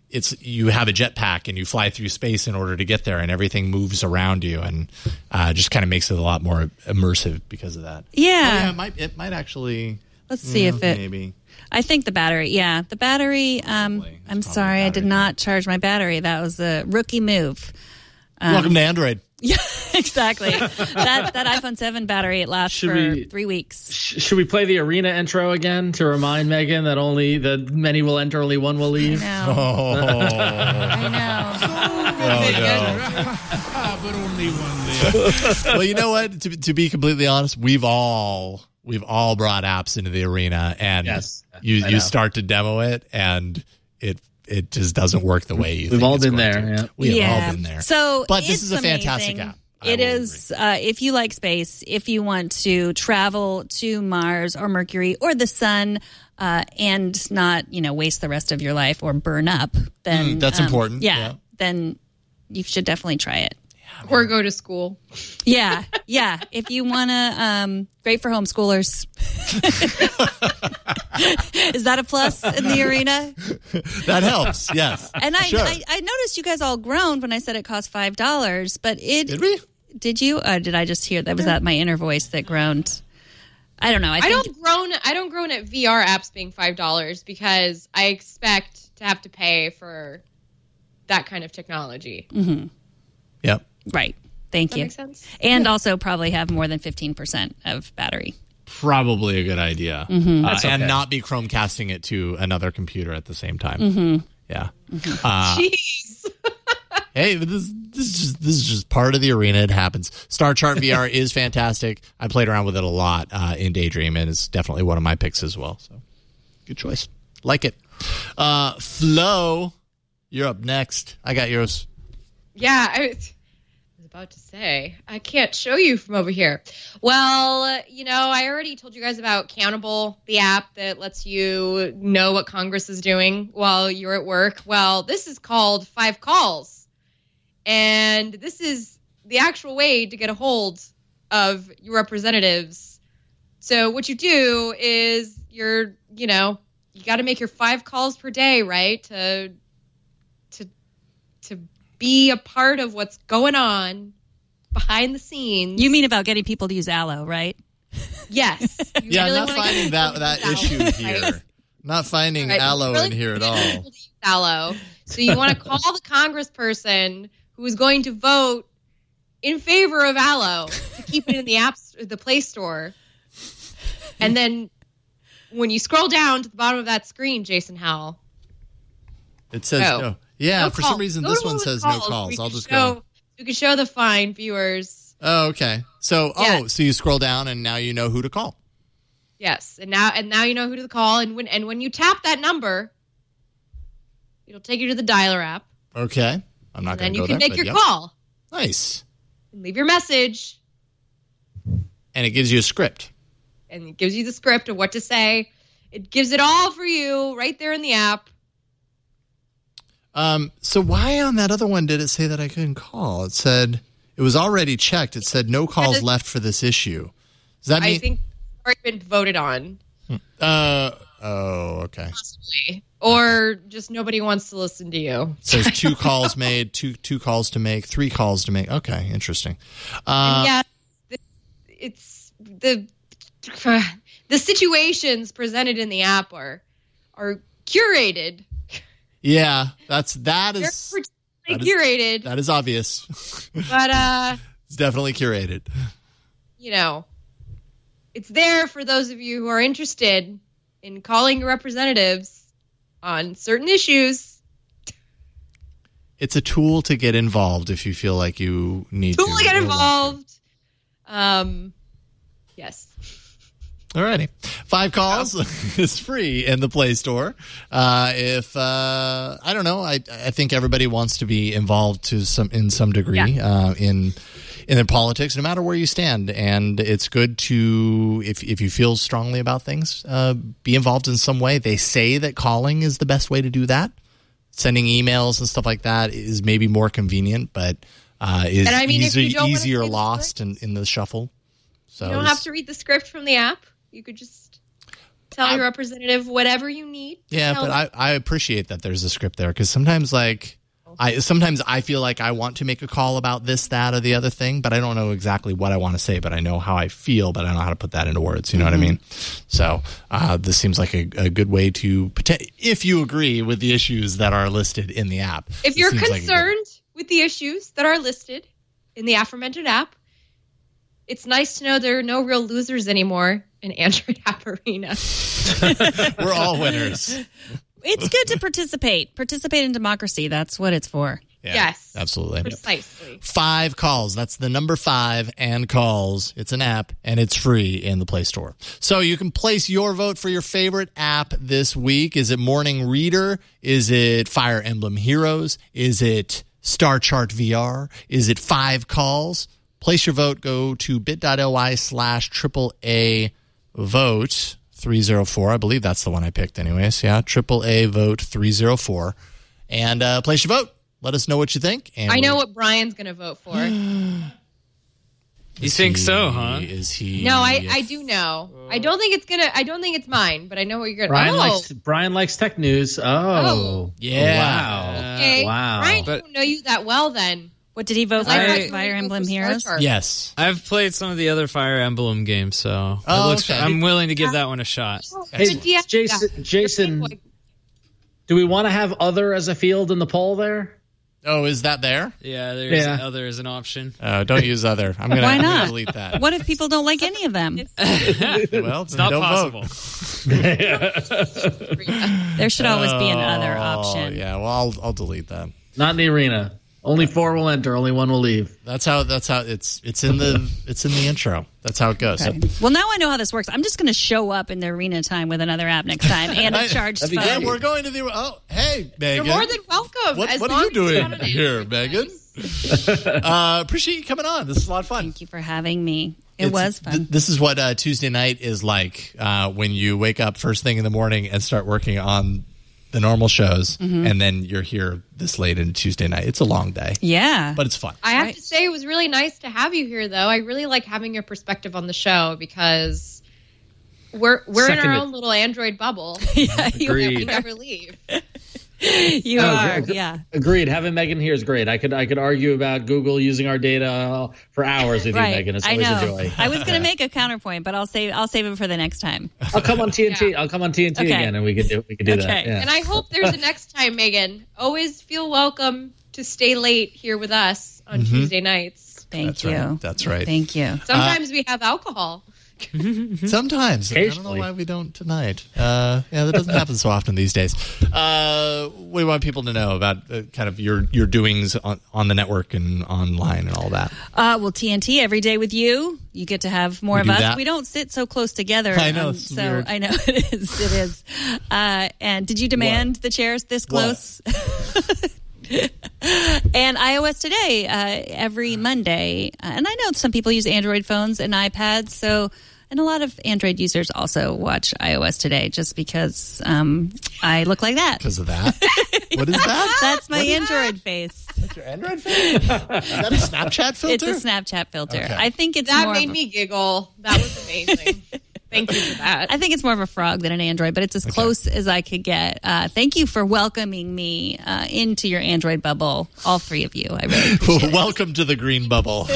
you have a jetpack and you fly through space in order to get there, and everything moves around you, and just kind of makes it a lot more immersive because of that. Yeah, it might actually. Let's see if it. Maybe. I think the battery. Yeah, the battery. I'm sorry, I did not charge my battery. That was a rookie move. Welcome to Android. Yeah, exactly. that iPhone 7 battery, it lasts for 3 weeks. Should we play the arena intro again to remind Megan that only that many will enter, only one will leave? I know. But only one lives. Well, you know what? To be completely honest, we've all brought apps into the arena, and you start to demo it, and it just doesn't work the way you think. We've all it's been going there. to. We've all been there. But this is a fantastic amazing. app. It is. If you like space, if you want to travel to Mars or Mercury or the sun, and not waste the rest of your life or burn up, then that's important. Yeah, then you should definitely try it. Or go to school. Yeah. If you want to, great for homeschoolers. Is that a plus in the arena? That helps, yes. And I noticed you guys all groaned when I said it cost $5, but Did we? Did you? Did I just hear that? Was that my inner voice that groaned? I don't know. I don't groan at VR apps being $5 because I expect to have to pay for that kind of technology. Mm-hmm. Yep. Right. Thank you. Does that make sense? And also probably have more than 15% of battery. Probably a good idea. Mm-hmm. And not be Chromecasting it to another computer at the same time. Mm-hmm. Yeah. Jeez. Hey, this is just part of the arena. It happens. Star Chart VR is fantastic. I played around with it a lot in Daydream, and it's definitely one of my picks as well. So, good choice. Like it. Flo, you're up next. I got yours. Yeah, I was about to say, I can't show you from over here. Well, I already told you guys about Countable, the app that lets you know what Congress is doing while you're at work. Well, this is called 5 Calls. And this is the actual way to get a hold of your representatives. So what you do is you got to make your 5 calls per day, right? To be a part of what's going on behind the scenes. You mean about getting people to use Allo, right? Yes. Yeah, really not finding that issue here. Right? Not finding Allo really in here at all. Allo. So you want to call the congressperson who is going to vote in favor of Allo to keep it in the Play Store. And then when you scroll down to the bottom of that screen, Jason Howell, it says no. Yeah, no for calls. some reason this one says no calls. I'll just go. You can show the fine viewers. Oh, okay. So, so you scroll down and now you know who to call. Yes, and now you know who to call, and when you tap that number, it'll take you to the dialer app. Okay, I'm not going to go there. And you can make your call. Nice. And leave your message. And it gives you a script. And it gives you the script of what to say. It gives it all for you right there in the app. So why on that other one did it say that I couldn't call? It said it was already checked. It said no calls left for this issue. Does that mean? I think it's already been voted on. Oh, okay. Possibly. Or just nobody wants to listen to you. It says 2 calls made, two calls to make, 3 calls to make. Okay, interesting. It's the situations presented in the app are curated. Yeah, that is curated. That is obvious. But it's definitely curated. It's there for those of you who are interested in calling your representatives on certain issues. It's a tool to get involved if you feel like you need to get involved. Yes. Alrighty. 5 calls is free in the Play Store. I don't know, I think everybody wants to be involved in some degree in their politics, no matter where you stand. And it's good to, if you feel strongly about things, be involved in some way. They say that calling is the best way to do that. Sending emails and stuff like that is maybe more convenient, but is easier lost in the shuffle. So you don't have to read the script from the app. You could just Tell your representative whatever you need. Yeah, but I appreciate that there's a script there because sometimes I feel like I want to make a call about this, that, or the other thing, but I don't know exactly what I want to say, but I know how I feel, but I don't know how to put that into words. You know what I mean? So this seems like a good way to, if you agree with the issues that are listed in the app. If you're concerned with the issues that are listed in the aforementioned app, it's nice to know there are no real losers anymore in Android App Arena. We're all winners. It's good to participate. Participate in democracy. That's what it's for. Yeah, yes. Absolutely. Precisely. 5 calls. That's the number 5 and calls. It's an app and it's free in the Play Store. So you can place your vote for your favorite app this week. Is it Morning Reader? Is it Fire Emblem Heroes? Is it Star Chart VR? Is it 5 calls? Place your vote. Go to bit.ly/AAA vote 304. I believe that's the one I picked anyways. Yeah, AAA vote 304. And place your vote. Let us know what you think. And I know what Brian's going to vote for. You think so, huh? Is he? No, I do know. I don't think it's mine, but I know what you're going to. Brian likes tech news. Oh. Yeah. Wow. Okay. Wow. Brian, I don't know you that well then. What did he vote for? Fire Emblem Heroes? Yes. I've played some of the other Fire Emblem games, so I'm willing to give that one a shot. Hey, Jason, do we want to have other as a field in the poll there? Oh, is that there? Yeah, there's other as an option. Don't use other. I'm going to delete that. What if people don't like any of them? Well, it's not possible. There should always be an other option. Yeah, well, I'll delete that. Not in the arena. Only 4 will enter. Only 1 will leave. That's how it's in the intro. That's how it goes. Okay. Well, now I know how this works. I'm just going to show up in the arena time with another app next time and a charged phone. Yeah, we're going to the. Oh, hey, Megan. You're more than welcome. What are you doing here, Megan? Appreciate you coming on. This is a lot of fun. Thank you for having me. It was fun. This is what Tuesday night is like when you wake up first thing in the morning and start working on the normal shows, and then you're here this late in Tuesday night. It's a long day. Yeah. But it's fun. I have to say it was really nice to have you here, though. I really like having your perspective on the show because we're in our own little Android bubble. Yeah, we never leave. You are, yeah. Agreed. Having Megan here is great. I could argue about Google using our data for hours with you, Megan. It's always a joy. I was going to make a counterpoint, but I'll save it for the next time. I'll come on TNT. I'll come on TNT again, and we can do that. Yeah. And I hope there's a next time, Megan. Always feel welcome to stay late here with us on Tuesday nights. Thank you. Right. That's right. Thank you. Sometimes we have alcohol. Sometimes. I don't know why we don't tonight. That doesn't happen so often these days. What do you want people to know about kind of your doings on the network and online and all that? Well, TNT every day with you. You get to have more of us. That? We don't sit so close together. I know. So weird. I know it is. It is. And did you demand the chairs this close? And iOS Today every Monday. And I know some people use Android phones and iPads, and a lot of Android users also watch iOS Today just because I look like that. Because of that? What is that? That's my Android face. That's your Android face? Is that a Snapchat filter? It's a Snapchat filter. Okay. I think it's that made me giggle. That was amazing. Thank you for that. I think it's more of a frog than an Android, but it's as close as I could get. Thank you for welcoming me into your Android bubble, all 3 of you. I really appreciate it. Welcome to the green bubble.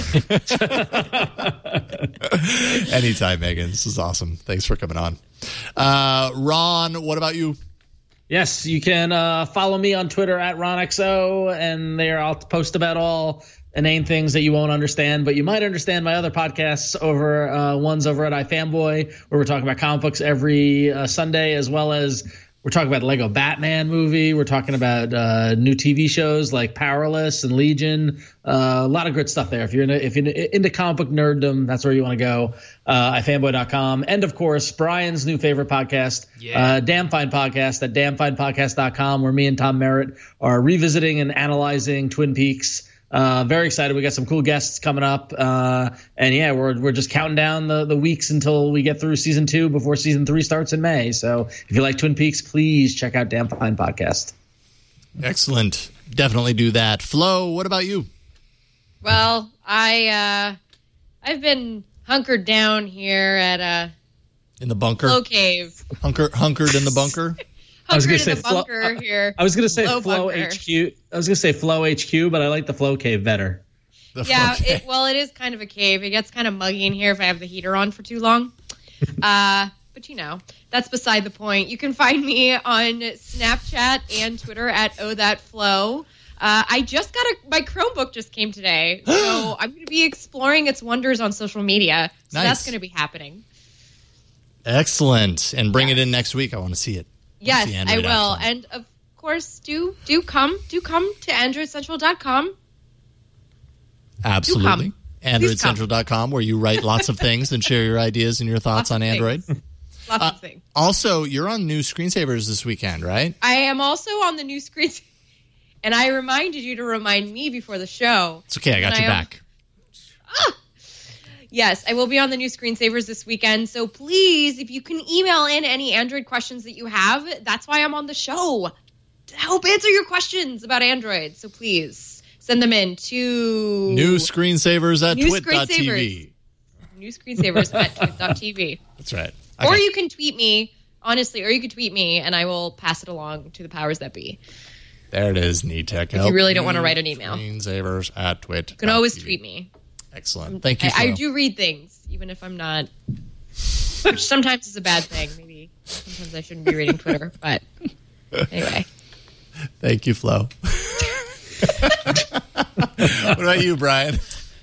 Anytime, Megan. This is awesome. Thanks for coming on. Ron, what about you? Yes, you can follow me on Twitter at RonXO, and there I'll post about all inane things that you won't understand, but you might understand my other podcasts one's over at iFanboy, where we're talking about comic books every Sunday, as well as we're talking about the Lego Batman movie. We're talking about new TV shows like Powerless and Legion. A lot of good stuff there. If you're into comic book nerddom, that's where you want to go. iFanboy.com. And, of course, Brian's new favorite podcast, Damn Fine Podcast at damnfinepodcast.com, where me and Tom Merritt are revisiting and analyzing Twin Peaks. Very excited. We got some cool guests coming up. And yeah, we're just counting down the weeks until we get through season 2 before season 3 starts in May. So if you like Twin Peaks, please check out Damn Fine Podcast. Excellent. Definitely do that. Flo, what about you? Well, I've been hunkered down here at In the bunker? Flow cave. Hunkered in the bunker? I was going to say bunker here. I was going to say Flow Flow bunker. HQ. I was going to say Flow HQ, but I like the Flow Cave better. Yeah, it is kind of a cave. It gets kind of muggy in here if I have the heater on for too long. But that's beside the point. You can find me on Snapchat and Twitter at OhThatFlow. I just got my Chromebook just came today, so I'm going to be exploring its wonders on social media. So that's going to be happening. Excellent. And bring it in next week. I want to see it. Yes, I will. And of course, do come to AndroidCentral.com. Absolutely. AndroidCentral.com, where you write lots of things and share your ideas and your thoughts on Android. Lots of things. Also, you're on New Screensavers this weekend, right? I am also on the New Screensavers. And I reminded you to remind me before the show. It's okay. I got you back. Yes, I will be on the New Screensavers this weekend. So please, if you can email in any Android questions that you have, that's why I'm on the show, to help answer your questions about Android. So please send them in to New Screensavers at New twit.tv. New Screensavers at twit.tv. That's right. Okay. Or Okay. you can tweet me, honestly, or you can tweet me and I will pass it along to the powers that be. There it is, Need Tech. If you really don't want to write an email. Screensavers at twit. You can always tweet me. Excellent. Thank you, I Flo. do read things, even if I'm not, which sometimes is a bad thing. Maybe sometimes I shouldn't be reading Twitter, but anyway. Thank you, Flo. What about you, Brian?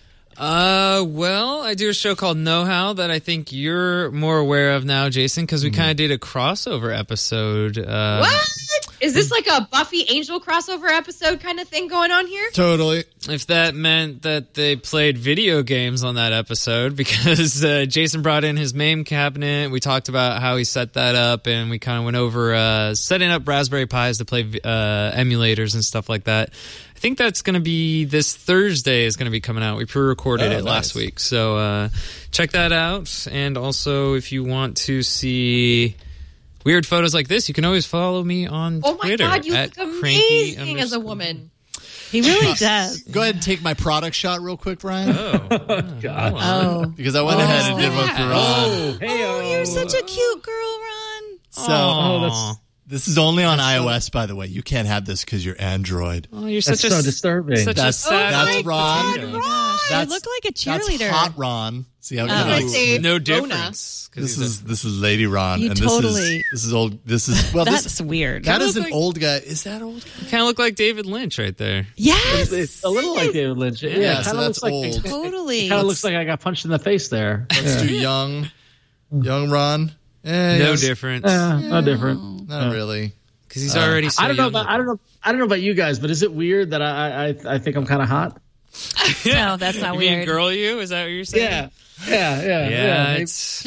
Well, I do a show called Know How that I think you're more aware of now, Jason, because we kind of did a crossover episode. What? Is this like a Buffy Angel crossover episode kind of thing going on here? Totally. If that meant that they played video games on that episode, because Jason brought in his MAME cabinet. We talked about how he set that up, and we kind of went over setting up Raspberry Pis to play emulators and stuff like that. I think that's going to be this Thursday is going to be coming out. We pre-recorded it last week. So check that out. And also, if you want to see weird photos like this, you can always follow me on Oh my Twitter. God, you at look amazing as a woman. He really does. Go ahead and take my product shot real quick, Brian. God. Oh. Because I went ahead and did one for Ron. Hey, You're such a cute girl, Ron. So this is only on iOS, by the way. You can't have this because you're Android. Oh, you're that's such so a disturbing. such a That's sad Ron. You look like a cheerleader. That's hot Ron. See how I'd say no Rona. difference. 'cause this is Lady Ron, You and totally- this is old. This is well. That's weird. That is look an like- old guy. Is that old? Guy? kind of look like David Lynch right there. Yes. It's a little like David Lynch. Yeah, Yeah, it so kind of that's looks like old. Totally. kind of looks like I got punched in the face there. Let's do young Ron. No difference. No different. Not really. Because he's already so I don't know young. about I don't know about you guys, but is it weird that I think I'm kind of hot? No, that's not You mean weird. girl you? Is that what you're saying? Yeah. maybe. It's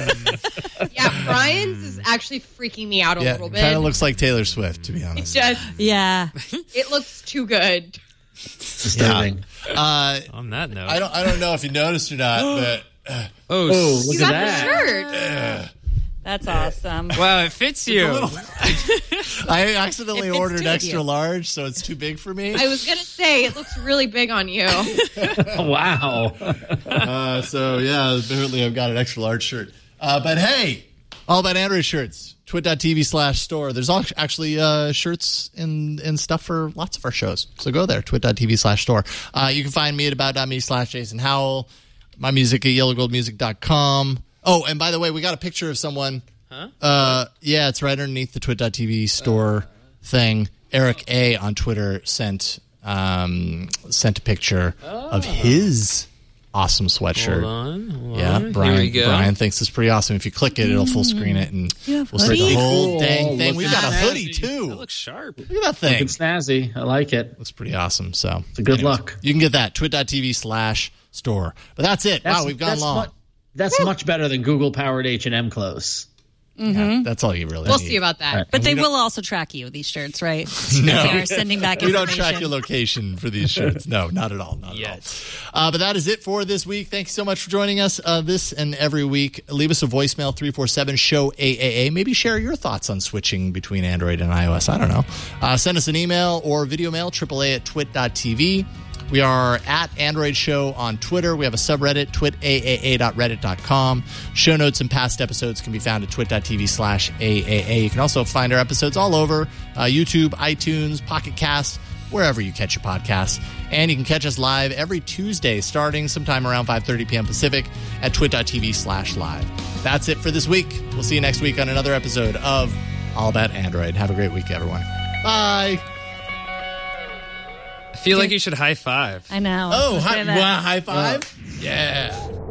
Yeah, Brian's is actually freaking me out a Yeah, little bit. kind of looks like Taylor Swift, to be It honest. just, Yeah. it looks too good. Disturbing. on that note. I don't know if you noticed or not, but Oh, Look You at got that. the shirt. That's awesome. wow, it fits you. I accidentally It fits ordered two of extra you. large, so it's too big for me. I was going to say, it looks really big on you. Wow. So yeah, apparently I've got an extra large shirt. But hey, all about Android shirts. Twit.tv/store. There's actually shirts and stuff for lots of our shows. So go there, twit.tv/store. You can find me at about.me/Jason Howell. My music at yellowgoldmusic.com. Oh, and by the way, we got a picture of someone. Huh? Yeah, it's right underneath the twit.tv store thing. Eric A. on Twitter sent a picture of his awesome sweatshirt. Hold on. Yeah, Here we Brian. go. Brian thinks it's pretty awesome. If you click it, it'll full screen it, and have we'll see the hoodie? whole Cool. dang thing. Look We've at got a that. hoodie too. That looks sharp. Look at that thing. It's snazzy. I like it. Looks pretty awesome. So It's a good look. You can get that twit.tv/store. But that's it. Wow, we've gone long. That's much better than Google powered H&M clothes. Yeah, that's all you really We'll need. see about that. But they will also track you, these shirts, right? No. They are sending back We don't information. track your location for these shirts. No, not at all. Not at all. But that is it for this week. Thank you so much for joining us this and every week. Leave us a voicemail, 347-SHOW-AAA. Maybe share your thoughts on switching between Android and iOS. I don't know. Send us an email or video mail, AAA@twit.tv. We are at Android Show on Twitter. We have a subreddit, twitaaa.reddit.com. Show notes and past episodes can be found at twit.tv/AAA. You can also find our episodes all over YouTube, iTunes, Pocket Casts, wherever you catch your podcasts. And you can catch us live every Tuesday starting sometime around 5:30 p.m. Pacific at twit.tv/live. That's it for this week. We'll see you next week on another episode of All About Android. Have a great week, everyone. Bye. I feel like you should high five. I know. Oh, high five? Yeah.